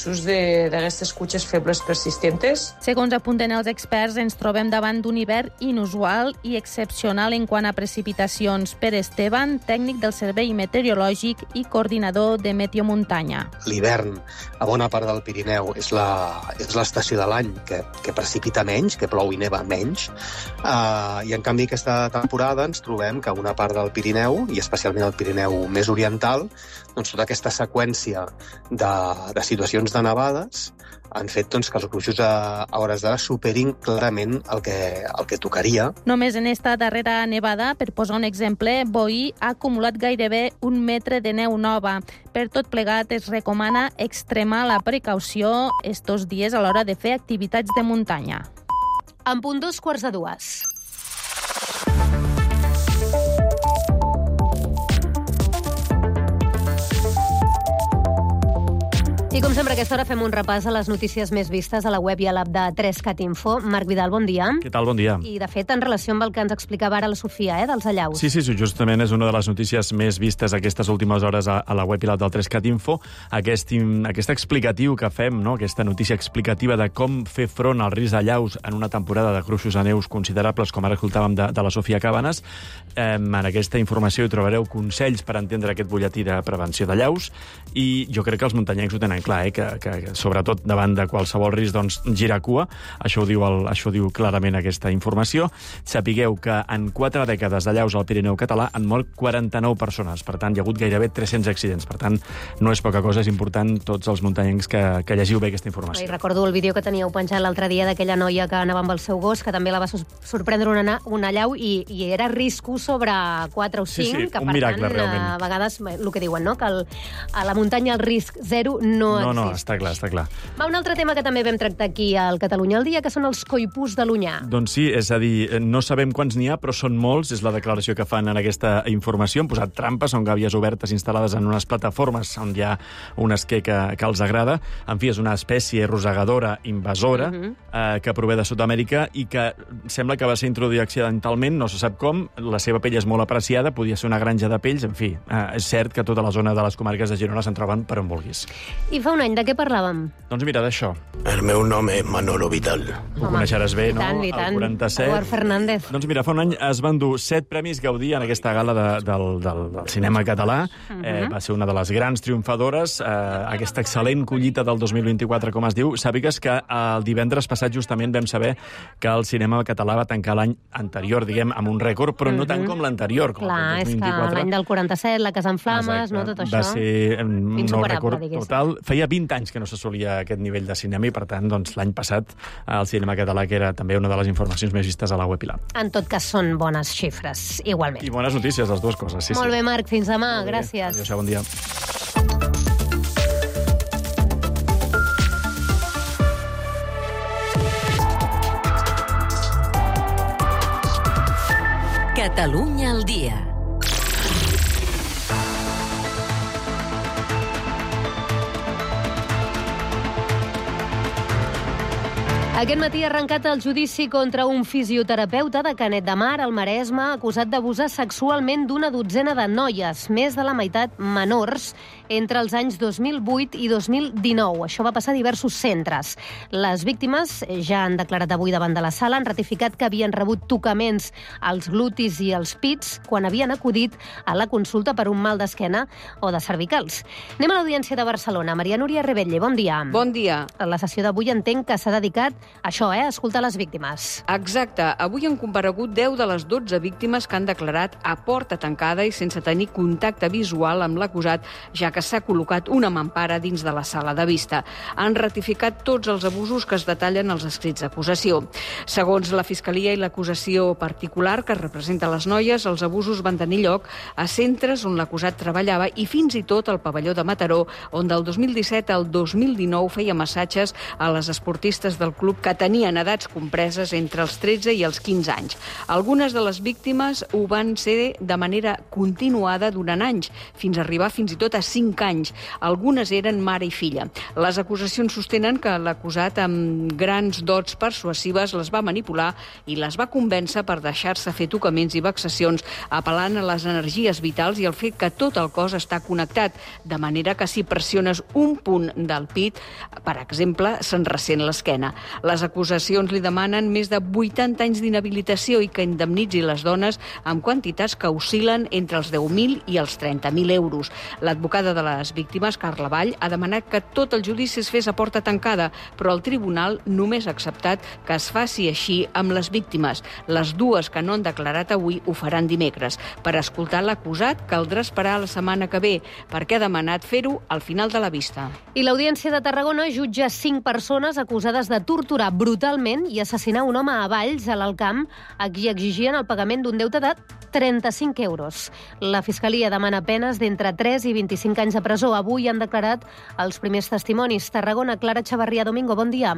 casos d'aquestes cuixes febles persistentes. Segons apunten els experts, ens trobem davant d'un hivern inusual i excepcional en quant a precipitacions. Pere Esteban, tècnic del Servei Meteorològic i coordinador de Meteomuntanya. L'hivern a bona part del Pirineu és la, és l'estació de l'any que, que precipita menys, que plou i neva menys, uh, i en canvi aquesta temporada ens trobem que a una part del Pirineu, i especialment el Pirineu més oriental, doncs tota aquesta seqüència de, de situacions de nevades han fet doncs, que els gruixos a, a hores d'ara superin clarament el que, el que tocaria. Només en esta darrera nevada, per posar un exemple, Boí ha acumulat gairebé un metre de neu nova. Per tot plegat, es recomana extremar la precaució estos dies a l'hora de fer activitats de muntanya. En punt dos quarts de dues. I com sempre a aquesta hora fem un repàs a les notícies més vistes a la web i a l'app de tres cat info. Marc Vidal, bon dia. Què tal, bon dia. I, de fet, en relació amb el que ens explicava ara la Sofia, eh, dels allaus. Sí, sí, sí, justament és una de les notícies més vistes aquestes últimes hores a, a la web i l'app del tres cat info. Aquest, aquest explicatiu que fem, no? Aquesta notícia explicativa de com fer front al risc d'allaus en una temporada de cruixos a neus considerables, com ara escoltàvem de, de la Sofia Cabanes. Eh, en aquesta informació hi trobareu consells per entendre aquest butlletí de prevenció d'allaus i jo crec que els muntanyencs ho tenen clar, eh, que, que, que sobretot davant de qualsevol risc doncs, gira cua. Això ho diu, el, això ho diu clarament aquesta informació. Sapigueu que en quatre dècades d'allaus al Pirineu català han mort quaranta-nou persones. Per tant, hi ha hagut gairebé tres-cents accidents. Per tant, no és poca cosa, és important tots els muntanyencs que, que llegiu bé aquesta informació. I recordo el vídeo que teníeu penjat l'altre dia d'aquella noia que anava amb el seu gos, que també la va sorprendre un, un allau i, i era risco sobre quatre o cinc, sí, sí, que un per miracle, tant, realment. a vegades, el que diuen, no? que el, a la muntanya el risc zero no, No, no, existe. està clar, està clar. Va, un altre tema que també vam tractar aquí al Catalunya al dia, que són els coipús de l'Onyar. Doncs sí, és a dir, no sabem quants n'hi ha, però són molts, és la declaració que fan en aquesta informació. Han posat trampes, són gàbies obertes instal·lades en unes plataformes on hi ha un esquer que, que els agrada. En fi, és una espècie rosegadora invasora uh -huh. eh, que prové de Sud-amèrica i que sembla que va ser introduïda accidentalment, no se sap com, la seva pell és molt apreciada, podia ser una granja de pells, en fi, eh, és cert que tota la zona de les comarques de Girona se'n troben per on vulguis. I fa un any de què parlàvem? Doncs mira, d'això. El meu nom és Manolo Vital. Ho coneixeràs bé, i no? tant, i tant. El quaranta-set. Eduard Fernández. Doncs mira, fa un any es van dur set premis Gaudí en aquesta gala de, del, del, del cinema català. Uh -huh. eh, va ser una de les grans triomfadores. Eh, aquesta excel·lent collita del dos mil vint-i-quatre, com es diu. Sàpigues que el divendres passat justament vam saber que el cinema català va tancar l'any anterior, diguem, amb un rècord, però uh -huh. no tant com l'anterior, com Clar, el dos mil és vint-i-quatre. que l'any del quaranta-set, la Casa en Flames, Exacte. no, tot això. Va ser un nou rècord diguéssim. total. Feia vint anys que no s'assolia aquest nivell de cinema i, per tant, doncs, l'any passat el cinema català, que era també una de les informacions més vistes a la web i l'app. En tot cas, són bones xifres, igualment. I bones notícies, les dues coses, sí, Molt sí. bé, Marc, fins demà. Gràcies. Adéu, bon dia. Catalunya al dia. Aquest matí ha arrencat el judici contra un fisioterapeuta de Canet de Mar, al Maresme, acusat d'abusar sexualment d'una dotzena de noies, més de la meitat menors, entre els anys dos mil vuit i dos mil dinou. Això va passar a diversos centres. Les víctimes ja han declarat avui davant de la sala, han ratificat que havien rebut tocaments als glutis i als pits quan havien acudit a la consulta per un mal d'esquena o de cervicals. Anem a l'Audiència de Barcelona. Maria Núria Rebetlle, bon dia. Bon dia. La sessió d'avui entenc que s'ha dedicat a això, eh? A escoltar les víctimes. Exacte. Avui han comparegut deu de les dotze víctimes que han declarat a porta tancada i sense tenir contacte visual amb l'acusat, ja que s'ha col·locat una mampara dins de la sala de vista. Han ratificat tots els abusos que es detallen als escrits d'acusació. Segons la Fiscalia i l'acusació particular que representa les noies, els abusos van tenir lloc a centres on l'acusat treballava i fins i tot al pavelló de Mataró, on del dos mil disset al dos mil dinou feia massatges a les esportistes del club que tenien edats compreses entre els tretze i els quinze anys. Algunes de les víctimes ho van ser de manera continuada durant anys, fins a arribar fins i tot a cinc cinc anys. Algunes eren mare i filla. Les acusacions sostenen que l'acusat, amb grans dots persuasives, les va manipular i les va convèncer per deixar-se fer tocaments i vexacions, apel·lant a les energies vitals i al fet que tot el cos està connectat, de manera que si pressiones un punt del pit, per exemple, se'n ressent l'esquena. Les acusacions li demanen més de vuitanta anys d'inhabilitació i que indemnitzi les dones amb quantitats que oscil·len entre els deu mil i els trenta mil euros. L'advocada de les víctimes, Carla Vall, ha demanat que tot el judici es fes a porta tancada, però el tribunal només ha acceptat que es faci així amb les víctimes. Les dues que no han declarat avui ho faran dimecres. Per escoltar l'acusat caldrà esperar la setmana que ve, perquè ha demanat fer-ho al final de la vista. I l'Audiència de Tarragona jutja cinc persones acusades de torturar brutalment i assassinar un home a Valls, a l'Alt Camp, a qui exigien el pagament d'un deute de trenta-cinc euros. La Fiscalia demana penes d'entre tres i vint-i-cinc anys de presó. Avui han declarat els primers testimonis. Tarragona, Clara Chavarria Domingo, bon dia.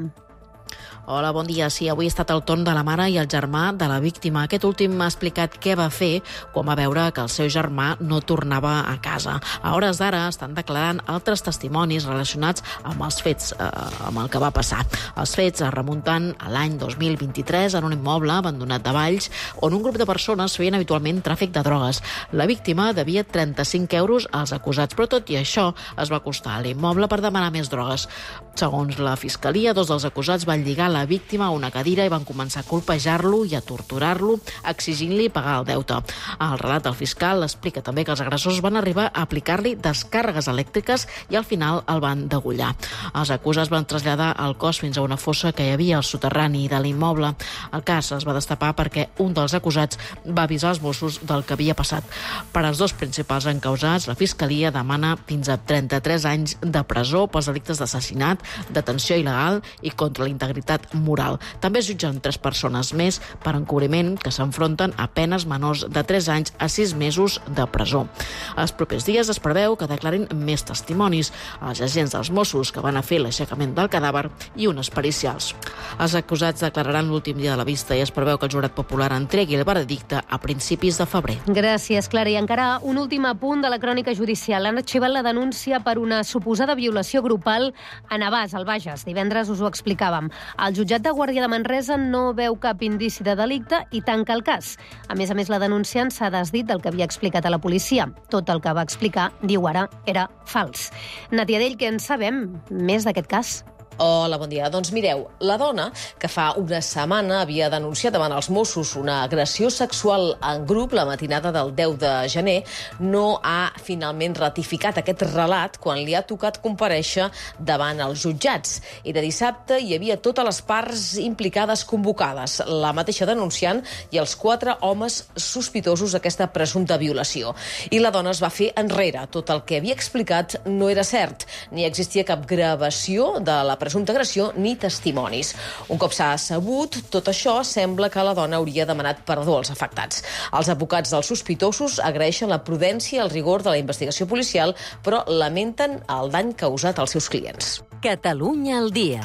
Hola, bon dia. Sí, avui ha estat el torn de la mare i el germà de la víctima. Aquest últim m'ha explicat què va fer quan va veure que el seu germà no tornava a casa. A hores d'ara estan declarant altres testimonis relacionats amb els fets, eh, amb el que va passar. Els fets es remunten a l'any dos mil vint-i-tres en un immoble abandonat de Valls, on un grup de persones feien habitualment tràfic de drogues. La víctima devia trenta-cinc euros als acusats, però tot i això es va acostar a l'immoble per demanar més drogues. Segons la Fiscalia, dos dels acusats van lligar la víctima a una cadira i van començar a colpejar-lo i a torturar-lo, exigint-li pagar el deute. El relat del fiscal explica també que els agressors van arribar a aplicar-li descàrregues elèctriques i al final el van degollar. Els acusats van traslladar el cos fins a una fossa que hi havia al soterrani de l'immoble. El cas es va destapar perquè un dels acusats va avisar els Mossos del que havia passat. Per als dos principals encausats, la Fiscalia demana fins a trenta-tres anys de presó pels delictes d'assassinat, detenció il·legal i contra la integritat moral. També es jutgen tres persones més per encobriment que s'enfronten a penes menors de tres anys a sis mesos de presó. Els propers dies es preveu que declarin més testimonis, els agents dels Mossos que van a fer l'aixecament del cadàver i unes pericials. Els acusats declararan l'últim dia de la vista i es preveu que el jurat popular entregui el veredicte a principis de febrer. Gràcies, Clara. I encara un últim apunt de la crònica judicial. Han arxivat la denúncia per una suposada violació grupal a Navàs, al Bages. Divendres us ho explicàvem. El jutjat de Guàrdia de Manresa no veu cap indici de delicte i tanca el cas. A més a més, la denunciant s'ha desdit del que havia explicat a la policia. Tot el que va explicar, diu ara, era fals. Natia Dell, què en sabem més d'aquest cas? Hola, bon dia. Doncs mireu, la dona, que fa una setmana havia denunciat davant els Mossos una agressió sexual en grup la matinada del deu de gener, no ha finalment ratificat aquest relat quan li ha tocat comparèixer davant els jutjats. I de dissabte hi havia totes les parts implicades convocades, la mateixa denunciant i els quatre homes sospitosos d'aquesta presumpta violació. I la dona es va fer enrere. Tot el que havia explicat no era cert. Ni existia cap gravació de la presumpta agressió ni testimonis. Un cop s'ha sabut tot això, sembla que la dona hauria demanat perdó als afectats. Els advocats dels sospitosos agraeixen la prudència i el rigor de la investigació policial, però lamenten el dany causat als seus clients. Catalunya al dia.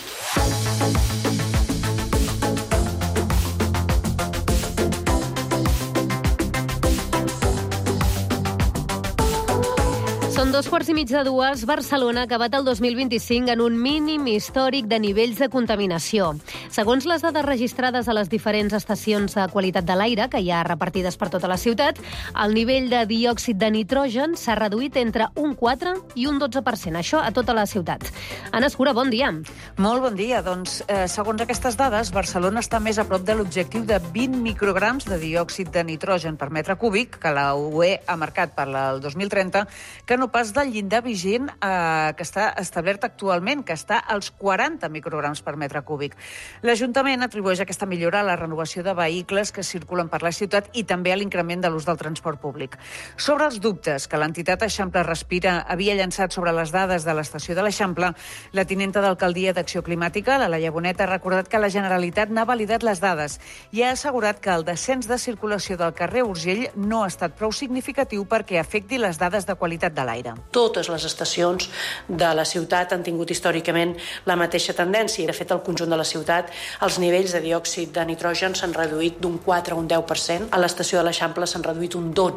Són dos quarts i mig de dues. Barcelona ha acabat el dos mil vint-i-cinc en un mínim històric de nivells de contaminació. Segons les dades registrades a les diferents estacions de qualitat de l'aire que hi ha repartides per tota la ciutat, el nivell de diòxid de nitrogen s'ha reduït entre un quatre i un dotze per cent. Això a tota la ciutat. Anna Escura, bon dia. Molt bon dia. Doncs, eh, segons aquestes dades, Barcelona està més a prop de l'objectiu de vint micrograms de diòxid de nitrogen per metre cúbic, que la U E ha marcat per al dos mil trenta, que no pas del llindar vigent eh, que està establert actualment, que està als quaranta micrograms per metre cúbic. L'Ajuntament atribueix aquesta millora a la renovació de vehicles que circulen per la ciutat i també a l'increment de l'ús del transport públic. Sobre els dubtes que l'entitat Eixample Respira havia llançat sobre les dades de l'estació de l'Eixample, la tinenta d'Alcaldia d'Acció Climàtica, la Laia Bonet, ha recordat que la Generalitat n'ha validat les dades i ha assegurat que el descens de circulació del carrer Urgell no ha estat prou significatiu perquè afecti les dades de qualitat de l'aire. Totes les estacions de la ciutat han tingut històricament la mateixa tendència. De fet, al conjunt de la ciutat, els nivells de diòxid de nitrogen s'han reduït d'un quatre a un deu per cent. A l'estació de l'Eixample s'han reduït un dotze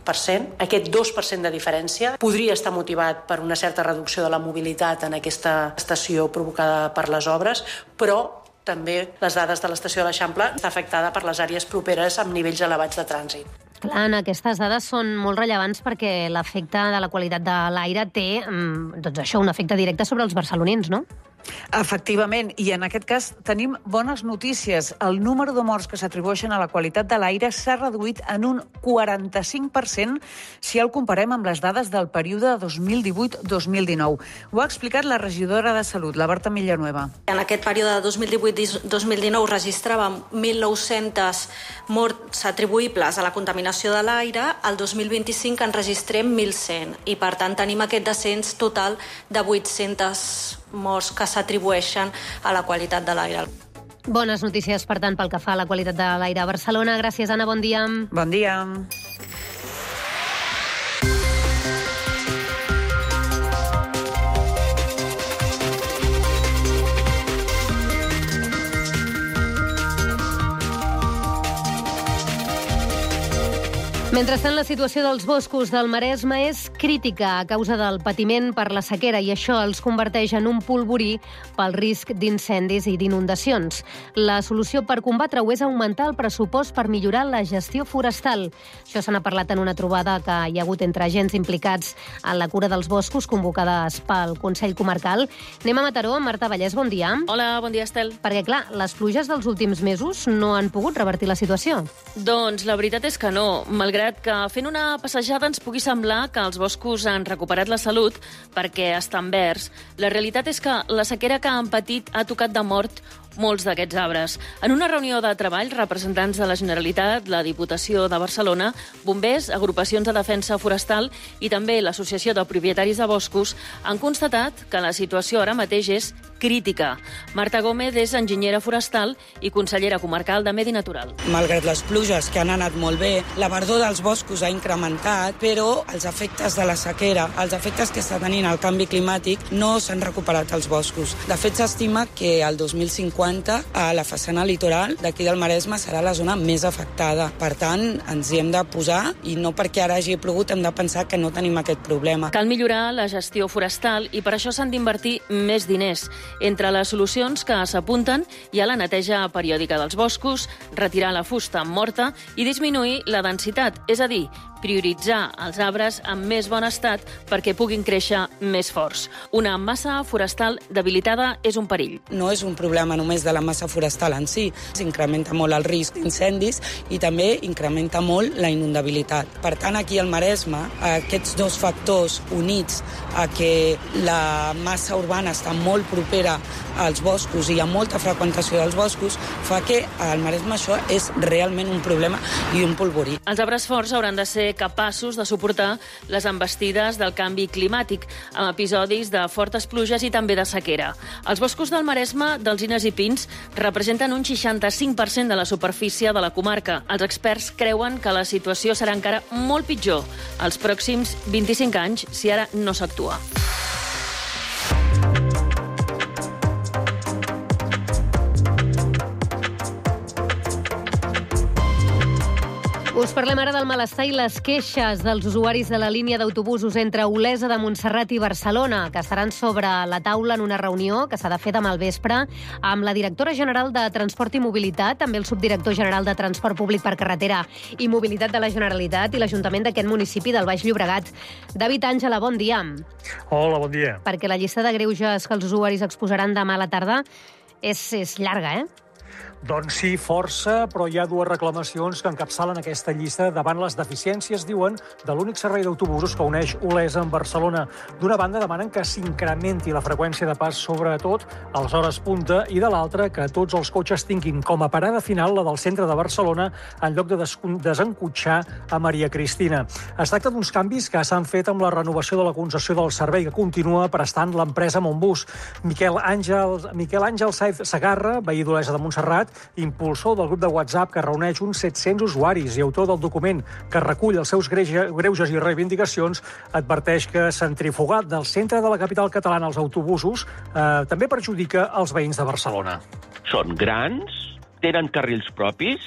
per cent. Aquest dos per cent de diferència podria estar motivat per una certa reducció de la mobilitat en aquesta estació provocada per les obres, però també les dades de l'estació de l'Eixample està afectada per les àrees properes amb nivells elevats de trànsit. Clar, aquestes dades són molt rellevants perquè l'efecte de la qualitat de l'aire té, doncs això, un efecte directe sobre els barcelonins, no? Efectivament, i en aquest cas tenim bones notícies. El número de morts que s'atribueixen a la qualitat de l'aire s'ha reduït en un quaranta-cinc per cent si el comparem amb les dades del període dos mil divuit dos mil dinou. Ho ha explicat la regidora de Salut, la Berta Villanueva. En aquest període dos mil divuit dos mil dinou registràvem mil nou-centes morts atribuïbles a la contaminació de l'aire, el dos mil vint-i-cinc en registrem mil cent i per tant tenim aquest descens total de vuit-centes morts que s'atribueixen a la qualitat de l'aire. Bones notícies, per tant, pel que fa a la qualitat de l'aire a Barcelona. Gràcies, Anna, bon dia. Bon dia. Mentrestant, la situació dels boscos del Maresme és crítica a causa del patiment per la sequera i això els converteix en un polvorí pel risc d'incendis i d'inundacions. La solució per combatre-ho és augmentar el pressupost per millorar la gestió forestal. Això se n'ha parlat en una trobada que hi ha hagut entre agents implicats en la cura dels boscos convocades pel Consell Comarcal. Anem a Mataró. Marta Vallès, bon dia. Hola, bon dia, Estel. Perquè, clar, les pluges dels últims mesos no han pogut revertir la situació. Doncs la veritat és que no, malgrat que fent una passejada ens pugui semblar que els boscos han recuperat la salut perquè estan verds. La realitat és que la sequera que han patit ha tocat de mort molts d'aquests arbres. En una reunió de treball, representants de la Generalitat, la Diputació de Barcelona, bombers, agrupacions de defensa forestal i també l'Associació de Propietaris de Boscos han constatat que la situació ara mateix és crítica. Marta Gómez és enginyera forestal i consellera comarcal de Medi Natural. Malgrat les pluges que han anat molt bé, la verdor dels boscos ha incrementat, però els efectes de la sequera, els efectes que està tenint el canvi climàtic, no s'han recuperat els boscos. De fet, s'estima que el dos mil cinquanta a la façana litoral d'aquí del Maresme serà la zona més afectada. Per tant, ens hi hem de posar i no perquè ara hagi plogut hem de pensar que no tenim aquest problema. Cal millorar la gestió forestal i per això s'han d'invertir més diners. Entre les solucions que s'apunten hi ha la neteja periòdica dels boscos, retirar la fusta morta i disminuir la densitat, és a dir, prioritzar els arbres en més bon estat perquè puguin créixer més forts. Una massa forestal debilitada és un perill. No és un problema només de la massa forestal en si. S'incrementa molt el risc d'incendis i també incrementa molt la inundabilitat. Per tant, aquí al Maresme, aquests dos factors units a que la massa urbana està molt propera als boscos i hi ha molta freqüentació dels boscos, fa que al Maresme això és realment un problema i un polvorí. Els arbres forts hauran de ser capaços de suportar les envestides del canvi climàtic, amb episodis de fortes pluges i també de sequera. Els boscos del Maresme, d'alzines i pins, representen un seixanta-cinc per cent de la superfície de la comarca. Els experts creuen que la situació serà encara molt pitjor els pròxims vint-i-cinc anys si ara no s'actua. Us parlem ara del malestar i les queixes dels usuaris de la línia d'autobusos entre Olesa de Montserrat i Barcelona, que estaran sobre la taula en una reunió que s'ha de fer demà al vespre amb la directora general de Transport i Mobilitat, també el subdirector general de Transport Públic per Carretera i Mobilitat de la Generalitat i l'Ajuntament d'aquest municipi del Baix Llobregat. David Àngela, bon dia. Hola, bon dia. Perquè la llista de greuges que els usuaris exposaran demà a la tarda és, és llarga, eh? Doncs sí, força, però hi ha dues reclamacions que encapçalen aquesta llista davant les deficiències, diuen, de l'únic servei d'autobusos que uneix Olesa amb Barcelona. D'una banda, demanen que s'incrementi la freqüència de pas, sobretot a les hores punta, i de l'altra, que tots els cotxes tinguin com a parada final la del centre de Barcelona en lloc de desencotxar a Maria Cristina. Es tracta d'uns canvis que s'han fet amb la renovació de la concessió del servei que continua prestant l'empresa Montbus. Miquel Àngel, Miquel Àngel Saiz Segarra, veí d'Olesa de Montserrat, impulsor del grup de WhatsApp que reuneix uns set-cents usuaris i autor del document que recull els seus greuges i reivindicacions, adverteix que centrifugar del centre de la capital catalana als autobusos eh, també perjudica els veïns de Barcelona. Són grans, tenen carrils propis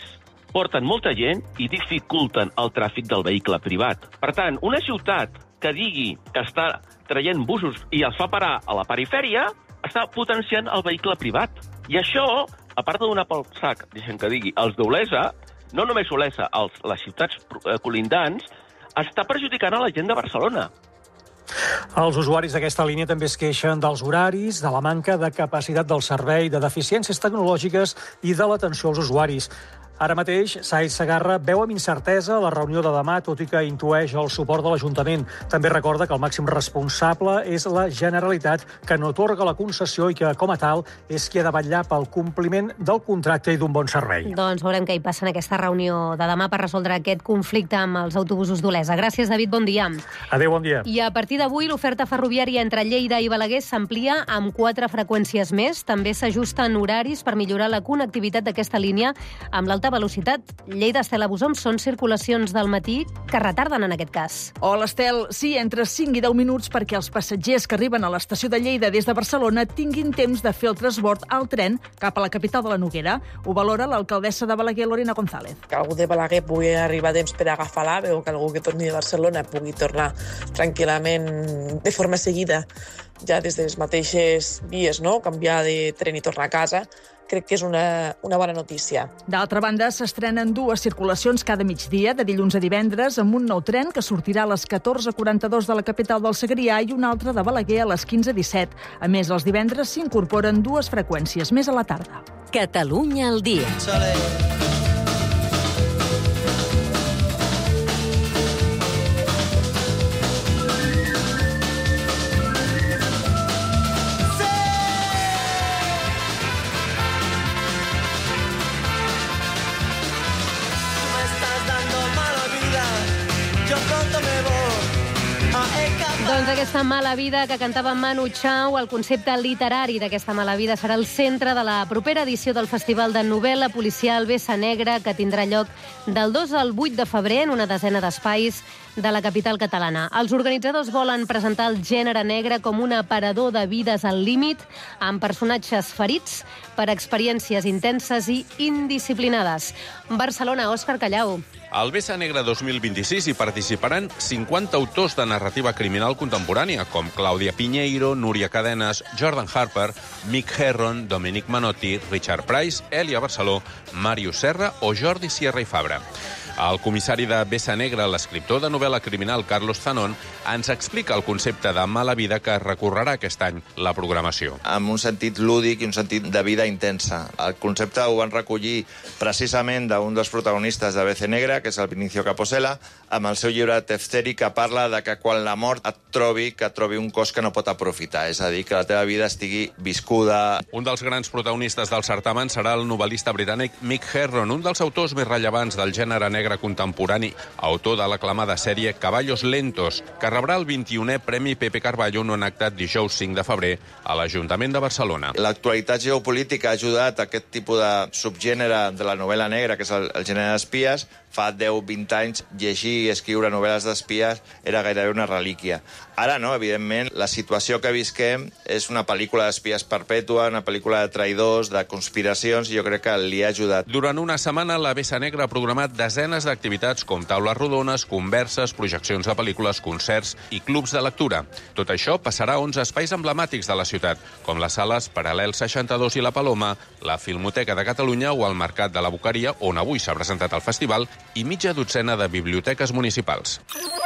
porten molta gent i dificulten el tràfic del vehicle privat. Per tant, una ciutat que digui que està traient busos i els fa parar a la perifèria, està potenciant el vehicle privat. I això, a part de donar pel sac, deixem que digui, els d'Olesa, no només Olesa, els, les ciutats colindants, està perjudicant a la gent de Barcelona. Els usuaris d'aquesta línia també es queixen dels horaris, de la manca de capacitat del servei, de deficiències tecnològiques i de l'atenció als usuaris. Ara mateix, Said Segarra veu amb incertesa la reunió de demà, tot i que intueix el suport de l'Ajuntament. També recorda que el màxim responsable és la Generalitat, que no atorga la concessió i que, com a tal, és qui ha de vetllar pel compliment del contracte i d'un bon servei. Doncs veurem què hi passa en aquesta reunió de demà per resoldre aquest conflicte amb els autobusos d'Olesa. Gràcies, David, bon dia. Adéu, bon dia. I a partir d'avui, l'oferta ferroviària entre Lleida i Balaguer s'amplia amb quatre freqüències més. També s'ajusten horaris per millorar la connectivitat d'aquesta línia amb l'alta velocitat. Lleida-Estela Bussom són circulacions del matí que retarden en aquest cas. Hola, Estel. Sí, entre cinc i deu minuts perquè els passatgers que arriben a l'estació de Lleida des de Barcelona tinguin temps de fer el transbord al tren cap a la capital de la Noguera. Ho valora l'alcaldessa de Balaguer, Lorena González. Que algú de Balaguer pugui arribar a temps per agafar l'AVE o que algú que torni de Barcelona pugui tornar tranquil·lament de forma seguida ja des de les mateixes vies, no? Canviar de tren i tornar a casa, crec que és una, una bona notícia. D'altra banda, s'estrenen dues circulacions cada migdia, de dilluns a divendres, amb un nou tren que sortirà a les catorze quaranta-dos de la capital del Segrià i un altre de Balaguer a les quinze disset. A més, els divendres s'incorporen dues freqüències més a la tarda. Catalunya al dia. Doncs aquesta mala vida que cantava Manu Chao, el concepte literari d'aquesta mala vida serà el centre de la propera edició del Festival de Novel·la Policial Bessa Negra, que tindrà lloc del dos al vuit de febrer en una desena d'espais de la capital catalana. Els organitzadors volen presentar el gènere negre com un aparador de vides al límit, amb personatges ferits per experiències intenses i indisciplinades. Barcelona, Òscar Callau. Al Bessa Negra dos mil vint-i-sis hi participaran cinquanta autors de narrativa criminal contemporània, com Clàudia Pinheiro, Núria Cadenes, Jordan Harper, Mick Herron, Dominic Manotti, Richard Price, Elia Barceló, Màrius Serra o Jordi Sierra i Fabra. El comissari de Bessa Negra, l'escriptor de novel·la criminal Carlos Zanon, ens explica el concepte de mala vida que recorrerà aquest any la programació. Amb un sentit lúdic i un sentit de vida intensa. El concepte ho van recollir precisament d'un dels protagonistes de Bessa Negra, que és el Vinicio Caposella, amb el seu llibre Tefteri, que parla de que quan la mort et trobi, que et trobi un cos que no pot aprofitar, és a dir, que la teva vida estigui viscuda. Un dels grans protagonistes del certamen serà el novel·lista britànic Mick Herron, un dels autors més rellevants del gènere negre contemporani, autor de l'aclamada sèrie Caballos Lentos, que rebrà el vint-i-unè Premi Pepe Carballo en un acte dijous cinc de febrer a l'Ajuntament de Barcelona. L'actualitat geopolítica ha ajudat a aquest tipus de subgènere de la novel·la negra, que és el, el gènere d'espies. Fa deu vint anys, llegir i escriure novel·les d'espies era gairebé una relíquia. Ara no, evidentment, la situació que visquem és una pel·lícula d'espies perpètua, una pel·lícula de traïdors, de conspiracions, i jo crec que li ha ajudat. Durant una setmana, la Bessa Negra ha programat desenes d'activitats com taules rodones, converses, projeccions de pel·lícules, concerts i clubs de lectura. Tot això passarà a onze espais emblemàtics de la ciutat, com les sales Paral·lel seixanta-dos i La Paloma, la Filmoteca de Catalunya o el Mercat de la Boqueria, on avui s'ha presentat el festival, i mitja dotzena de biblioteques municipals.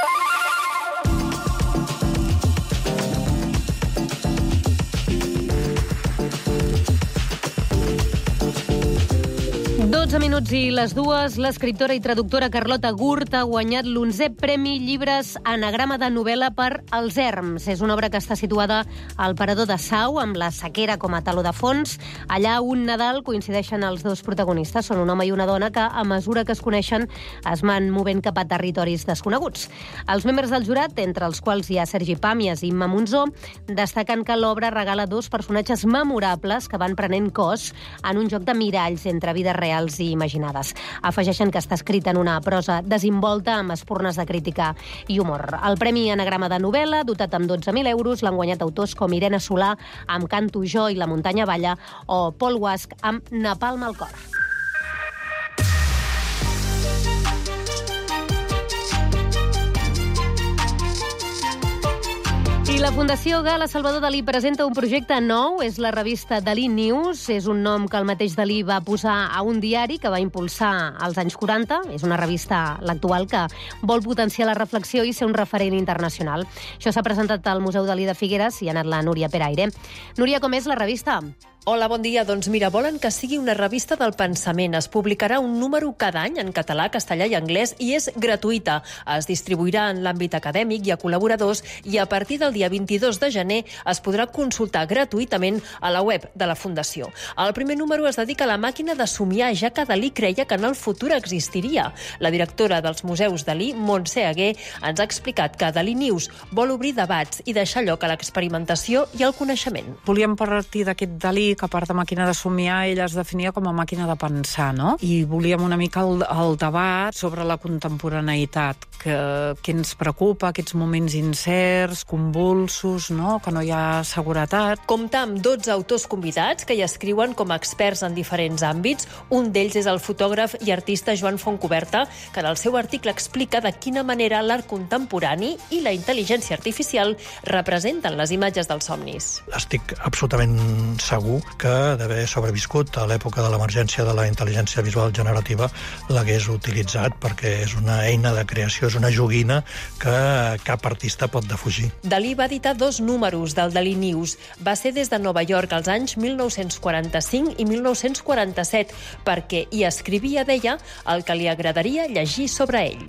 dotze minuts i les dues, l'escriptora i traductora Carlota Gurt ha guanyat l'onzè Premi Llibres Anagrama de novel·la per Els Erms. És una obra que està situada al Parador de Sau, amb la sequera com a taló de fons. Allà, un Nadal, coincideixen els dos protagonistes. Són un home i una dona que, a mesura que es coneixen, es van movent cap a territoris desconeguts. Els membres del jurat, entre els quals hi ha Sergi Pàmies i Imma Monzó, destaquen que l'obra regala dos personatges memorables que van prenent cos en un joc de miralls entre vides reals i imaginades. Afegeixen que està escrita en una prosa desimbolta amb espurnes de crítica i humor. El Premi Anagrama de novel·la, dotat amb dotze mil euros, l'han guanyat autors com Irene Solà, amb Canto jo i la muntanya balla, o Paul Guasc, amb Napalm al cor. la Fundació Gala Salvador Dalí presenta un projecte nou, és la revista Dalí News, és un nom que el mateix Dalí va posar a un diari que va impulsar als anys quaranta, és una revista, l'actual, que vol potenciar la reflexió i ser un referent internacional. Això s'ha presentat al Museu Dalí de Figueres i ha anat la Núria Peraire. Núria, com és la revista? Hola, bon dia. Doncs mira, volen que sigui una revista del pensament. Es publicarà un número cada any en català, castellà i anglès i és gratuïta. Es distribuirà en l'àmbit acadèmic i a col·laboradors i a partir del dia vint-i-dos de gener es podrà consultar gratuïtament a la web de la Fundació. El primer número es dedica a la màquina de somiar, ja que Dalí creia que en el futur existiria. La directora dels museus Dalí, Montse Aguer, ens ha explicat que Dalí News vol obrir debats i deixar lloc a l'experimentació i al coneixement. Volíem partir d'aquest Dalí que a part de màquina de somiar, ella es definia com a màquina de pensar, no? I volíem una mica el, el debat sobre la contemporaneïtat, que, que ens preocupa, aquests moments incerts, convulsos, no? Que no hi ha seguretat. Compta amb dotze autors convidats que hi escriuen com a experts en diferents àmbits. Un d'ells és el fotògraf i artista Joan Fontcoberta, que en el seu article explica de quina manera l'art contemporani i la intel·ligència artificial representen les imatges dels somnis. Estic absolutament segur que d'haver sobreviscut a l'època de l'emergència de la intel·ligència visual generativa l'hagués utilitzat perquè és una eina de creació, és una joguina que cap artista pot defugir. Dalí va editar dos números del Dalí News. Va ser des de Nova York als anys mil nou-cents quaranta-cinc i mil nou-cents quaranta-set perquè hi escrivia, deia, el que li agradaria llegir sobre ell.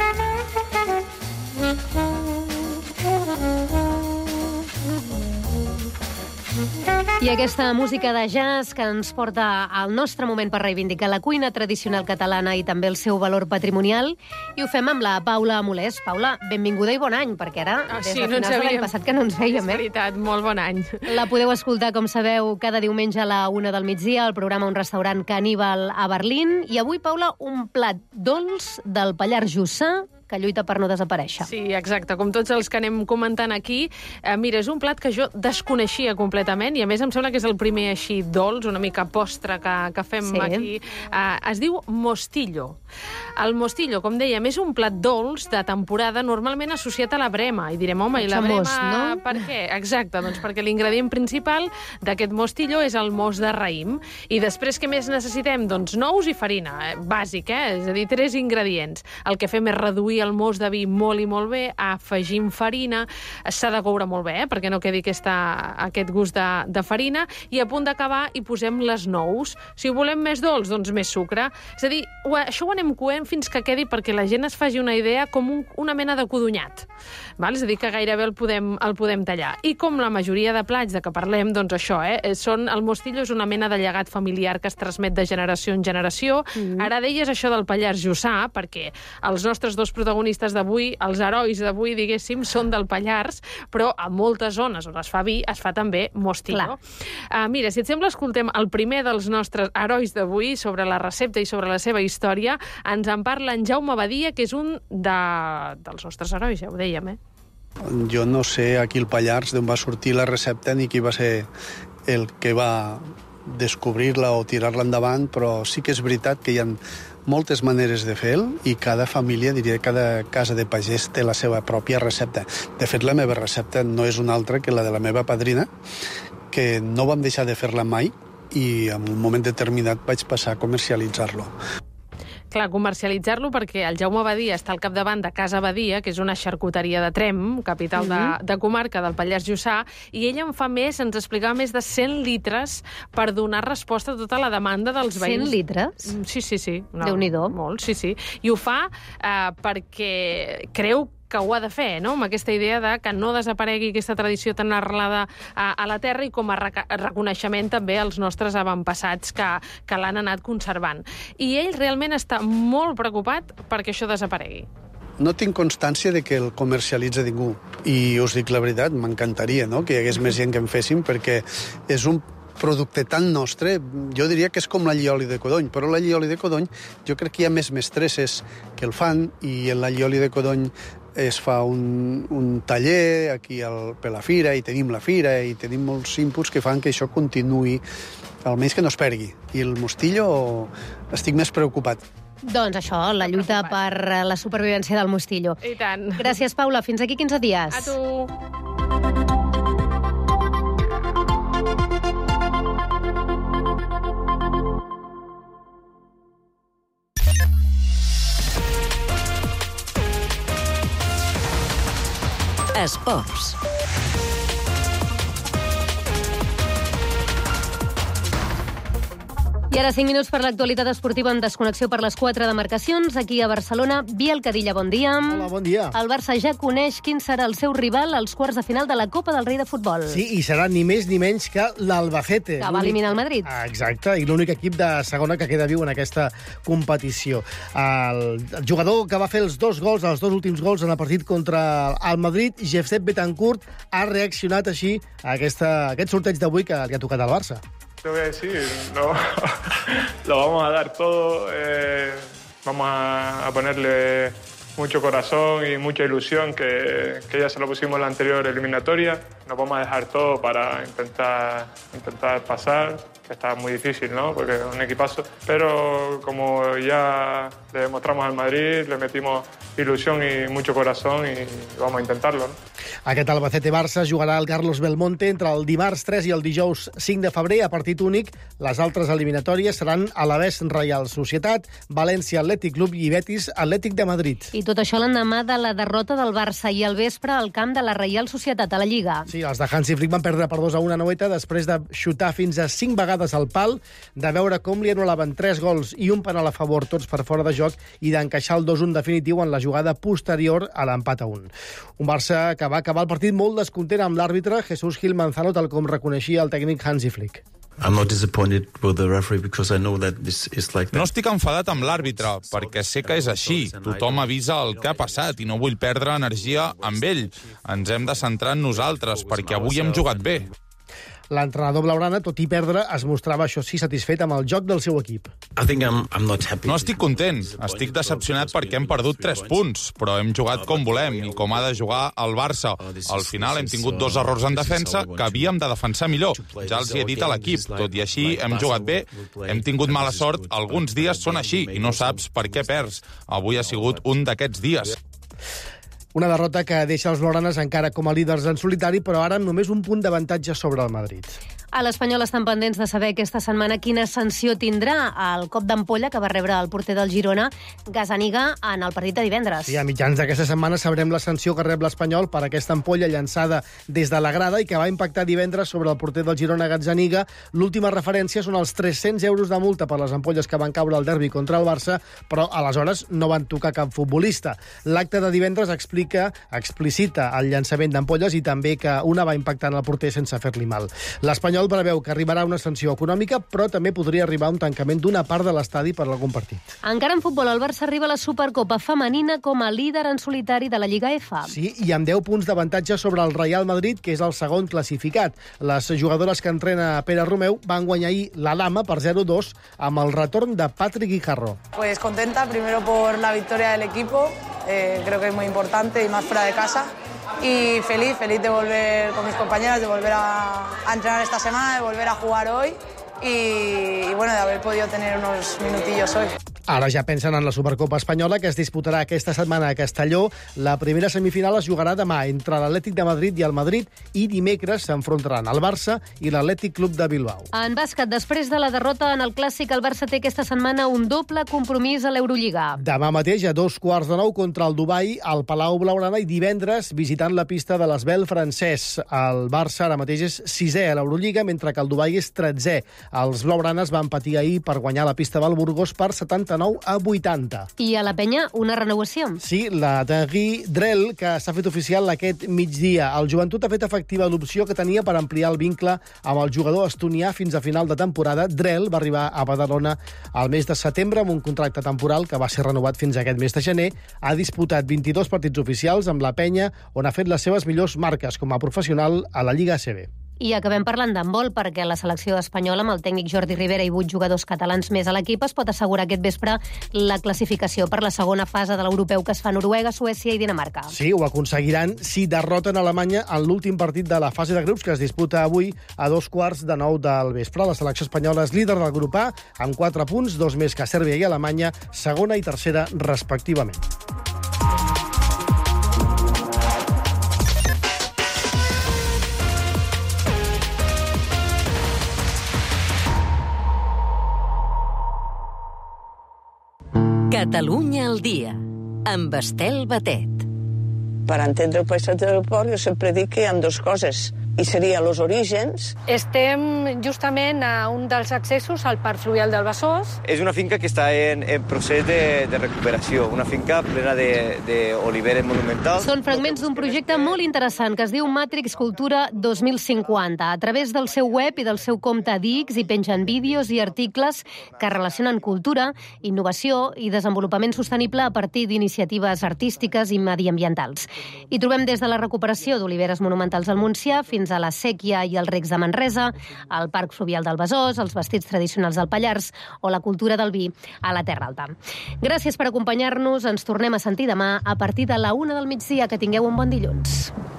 I aquesta música de jazz que ens porta al nostre moment per reivindicar la cuina tradicional catalana i també el seu valor patrimonial, i ho fem amb la Paula Molés. Paula, benvinguda i bon any, perquè ara, ah, des sí, de no finals de l'any passat que no ens veiem, eh? És veritat, molt bon any. La podeu escoltar, com sabeu, cada diumenge a la una del migdia, al programa Un restaurant caníbal a Berlín. I avui, Paula, un plat dolç del Pallars Jussà que lluita per no desaparèixer. Sí, exacte, com tots els que anem comentant aquí. Eh, mira, és un plat que jo desconeixia completament i a més em sembla que és el primer així dolç, una mica postre que, que fem sí. aquí. Eh, es diu mostillo. El mostillo, com dèiem, és un plat dolç de temporada normalment associat a la brema. I direm, home, i la brema, no? Per què? Exacte, doncs perquè l'ingredient principal d'aquest mostillo és el mos de raïm. I després què més necessitem? Doncs nous i farina, eh? Bàsic, eh? És a dir, tres ingredients. El que fem és reduir el mos de vi molt i molt bé, afegim farina, s'ha de coure molt bé, eh, perquè no quedi aquesta, aquest gust de, de farina, i a punt d'acabar hi posem les nous. Si ho volem més dolç, doncs més sucre. És a dir, ho, això ho anem coent fins que quedi perquè la gent es faci una idea com un, una mena de codonyat. Val? És a dir, que gairebé el podem, el podem tallar. I com la majoria de plats de què parlem, doncs això, eh, són, el mostillo és una mena de llegat familiar que es transmet de generació en generació. Mm. Ara deies això del Pallars Jussà, perquè els nostres dos protagonistes d'avui, els herois d'avui, diguéssim, són del Pallars, però a moltes zones on es fa vi es fa també mostillo. Uh, mira, si et sembla, escoltem el primer dels nostres herois d'avui sobre la recepta i sobre la seva història. Ens en parla en Jaume Badia, que és un de, dels nostres herois, ja ho dèiem, eh? Jo no sé aquí al Pallars d'on va sortir la recepta ni qui va ser el que va descobrir-la o tirar-la endavant, però sí que és veritat que hi ha moltes maneres de fer-lo i cada família, diria, cada casa de pagès té la seva pròpia recepta. De fet, la meva recepta no és una altra que la de la meva padrina, que no vam deixar de fer-la mai i en un moment determinat vaig passar a comercialitzar-lo. Clar, comercialitzar-lo perquè el Jaume Badia està al capdavant de Casa Badia, que és una xarcuteria de Tremp, capital de, de comarca del Pallars Jussà, i ell en fa més, ens explicava més de cent litres per donar resposta a tota la demanda dels veïns. cent litres? Sí, sí, sí. No, Déu-n'hi-do. Molt, sí, sí. I ho fa eh, perquè creu que ho ha de fer, no? Amb aquesta idea de que no desaparegui aquesta tradició tan arrelada a, a la terra i com a rec reconeixement també als nostres avantpassats que, que l'han anat conservant. I ell realment està molt preocupat perquè això desaparegui. No tinc constància de que el comercialitza ningú. I us dic la veritat, m'encantaria, no?, que hi hagués més gent que en fessin, perquè és un producte tan nostre, jo diria que és com l'allioli de codony, però l'allioli de codony jo crec que hi ha més mestresses que el fan, i en l'allioli de codony es fa un, un taller aquí al, per la fira, i tenim la fira, i tenim molts inputs que fan que això continuï, almenys que no es perdi. I el mostillo estic més preocupat. Doncs això, la lluita per la supervivència del mostillo. I tant. Gràcies, Paula. Fins aquí quinze dies. A tu. Esports. I ara cinc minuts per l'actualitat esportiva en desconnexió per les quatre demarcacions. Aquí a Barcelona, Biel Cadilla, bon dia. Hola, bon dia. El Barça ja coneix quin serà el seu rival als quarts de final de la Copa del Rei de Futbol. Sí, i serà ni més ni menys que l'Albacete. Que va eliminar el Madrid. Ah, exacte, i l'únic equip de segona que queda viu en aquesta competició. El, el jugador que va fer els dos gols, els dos últims gols en el partit contra el Madrid, Josep Betancourt, ha reaccionat així a aquesta, aquest sorteig d'avui que li ha tocat al Barça. Te voy a decir, no, lo vamos a dar todo, eh, vamos a, a ponerle mucho corazón y mucha ilusión, que, que ya se lo pusimos en la anterior eliminatoria. Nos vamos a dejar todo para intentar, intentar pasar, que está muy difícil, ¿no? Porque es un equipazo. Pero como ya le demostramos al Madrid, le metimos ilusión y mucho corazón y vamos a intentarlo, ¿no? Aquest Albacete-Barça jugarà al Carlos Belmonte entre el dimarts tres i el dijous cinc de febrer a partit únic. Les altres eliminatòries seran Alavés Reial Societat, València Atlètic Club i Betis Atlètic de Madrid. I tot això l'endemà de la derrota del Barça i al vespre al camp de la Reial Societat a la Lliga. Sí, els de Hansi Flick van perdre per dos a una a Noeta després de xutar fins a cinc vegades al pal, de veure com li anul·laven tres gols i un penal a favor, tots per fora de joc, i d'encaixar el dos un definitiu en la jugada posterior a l'empat a un. Un Barça que va acabar el partit molt descontent amb l'àrbitre Jesús Gil Manzano, tal com reconeixia el tècnic Hansi Flick. I'm not disappointed with the referee because I know that this is like that. No estic enfadat amb l'àrbitre, perquè sé que és així. Tothom avisa el que ha passat i no vull perdre energia amb ell. Ens hem de centrar en nosaltres, perquè avui hem jugat bé. L'entrenador blaugrana, tot i perdre, es mostrava, això sí, satisfet amb el joc del seu equip. I think I'm, I'm not happy. No estic content. Estic decepcionat perquè hem perdut tres punts, però hem jugat com volem i com ha de jugar el Barça. Al final hem tingut dos errors en defensa que havíem de defensar millor. Ja els hi he dit a l'equip. Tot i així, hem jugat bé, hem tingut mala sort. Alguns dies són així i no saps per què perds. Avui ha sigut un d'aquests dies. Una derrota que deixa els blaugranes encara com a líders en solitari, però ara amb només un punt d'avantatge sobre el Madrid. A l'Espanyol estan pendents de saber aquesta setmana quina sanció tindrà el cop d'ampolla que va rebre el porter del Girona, Gazzaniga, en el partit de divendres. Sí, a mitjans d'aquesta setmana sabrem la sanció que rep l'Espanyol per aquesta ampolla llançada des de la grada i que va impactar divendres sobre el porter del Girona, Gazzaniga. L'última referència són els tres-cents euros de multa per les ampolles que van caure al derbi contra el Barça, però aleshores no van tocar cap futbolista. L'acte de divendres explica, explicita el llançament d'ampolles i també que una va impactar en el porter sense fer-li mal. L'Espanyol preveu que arribarà una sanció econòmica, però també podria arribar un tancament d'una part de l'estadi per algun partit. Encara en futbol, el Barça arriba a la Supercopa femenina com a líder en solitari de la Lliga F. Sí, i amb deu punts d'avantatge sobre el Real Madrid, que és el segon classificat. Les jugadores que entrena Pere Romeu van guanyar ahir la Lama per zero dos amb el retorn de Patrick Guijarro. Pues contenta, primero por la victoria del equipo, eh, creo que es muy importante y más fuera de casa. Y feliz, feliz de volver con mis compañeras, de volver a, a entrenar esta semana, de volver a jugar hoy y, y bueno, de haber podido tener unos minutillos hoy. Ara ja pensen en la Supercopa Espanyola, que es disputarà aquesta setmana a Castelló. La primera semifinal es jugarà demà entre l'Atlètic de Madrid i el Madrid i dimecres s'enfrontaran el Barça i l'Atlètic Club de Bilbao. En bàsquet, després de la derrota en el Clàssic, el Barça té aquesta setmana un doble compromís a l'Eurolliga. Demà mateix, a dos quarts de nou, contra el Dubai, al Palau Blaugrana, i divendres visitant la pista de l'Esbel francès. El Barça ara mateix és sisè a l'Eurolliga, mentre que el Dubai és tretzè. Els blaugranes van patir ahir per guanyar la pista del Burgos per setanta-nou a vuitanta. I a la penya, una renovació. Sí, la Tanguy Drell, que s'ha fet oficial aquest migdia. El Joventut ha fet efectiva l'opció que tenia per ampliar el vincle amb el jugador estonià fins a final de temporada. Drell va arribar a Badalona al mes de setembre amb un contracte temporal que va ser renovat fins a aquest mes de gener. Ha disputat vint-i-dos partits oficials amb la penya, on ha fet les seves millors marques com a professional a la Lliga A C B. I acabem parlant d'handbol, perquè la selecció espanyola, amb el tècnic Jordi Rivera i vuit jugadors catalans més a l'equip, es pot assegurar aquest vespre la classificació per la segona fase de l'europeu que es fa a Noruega, Suècia i Dinamarca. Sí, ho aconseguiran si derroten Alemanya en l'últim partit de la fase de grups, que es disputa avui a dos quarts de nou del vespre. La selecció espanyola és líder del grup A, amb quatre punts, dos més que Sèrbia i Alemanya, segona i tercera respectivament. Catalunya al dia, amb Estel Batet. per entendre el paisatge del poble, jo sempre dic que hi ha dues coses, i seria els orígens. Estem justament a un dels accessos al Parc Fluvial del Besòs. És una finca que està en, en procés de, de recuperació, una finca plena d'oliveres monumentals. Són fragments d'un projecte molt interessant que es diu Matrix Cultura dos mil cinquanta. A través del seu web i del seu compte d'X hi pengen vídeos i articles que relacionen cultura, innovació i desenvolupament sostenible a partir d'iniciatives artístiques i mediambientals. Hi trobem des de la recuperació d'oliveres monumentals al Montsià fins a la sèquia i els recs de Manresa, el Parc Fluvial del Besòs, els vestits tradicionals del Pallars o la cultura del vi a la Terra Alta. Gràcies per acompanyar-nos. Ens tornem a sentir demà a partir de la una del migdia. Que tingueu un bon dilluns.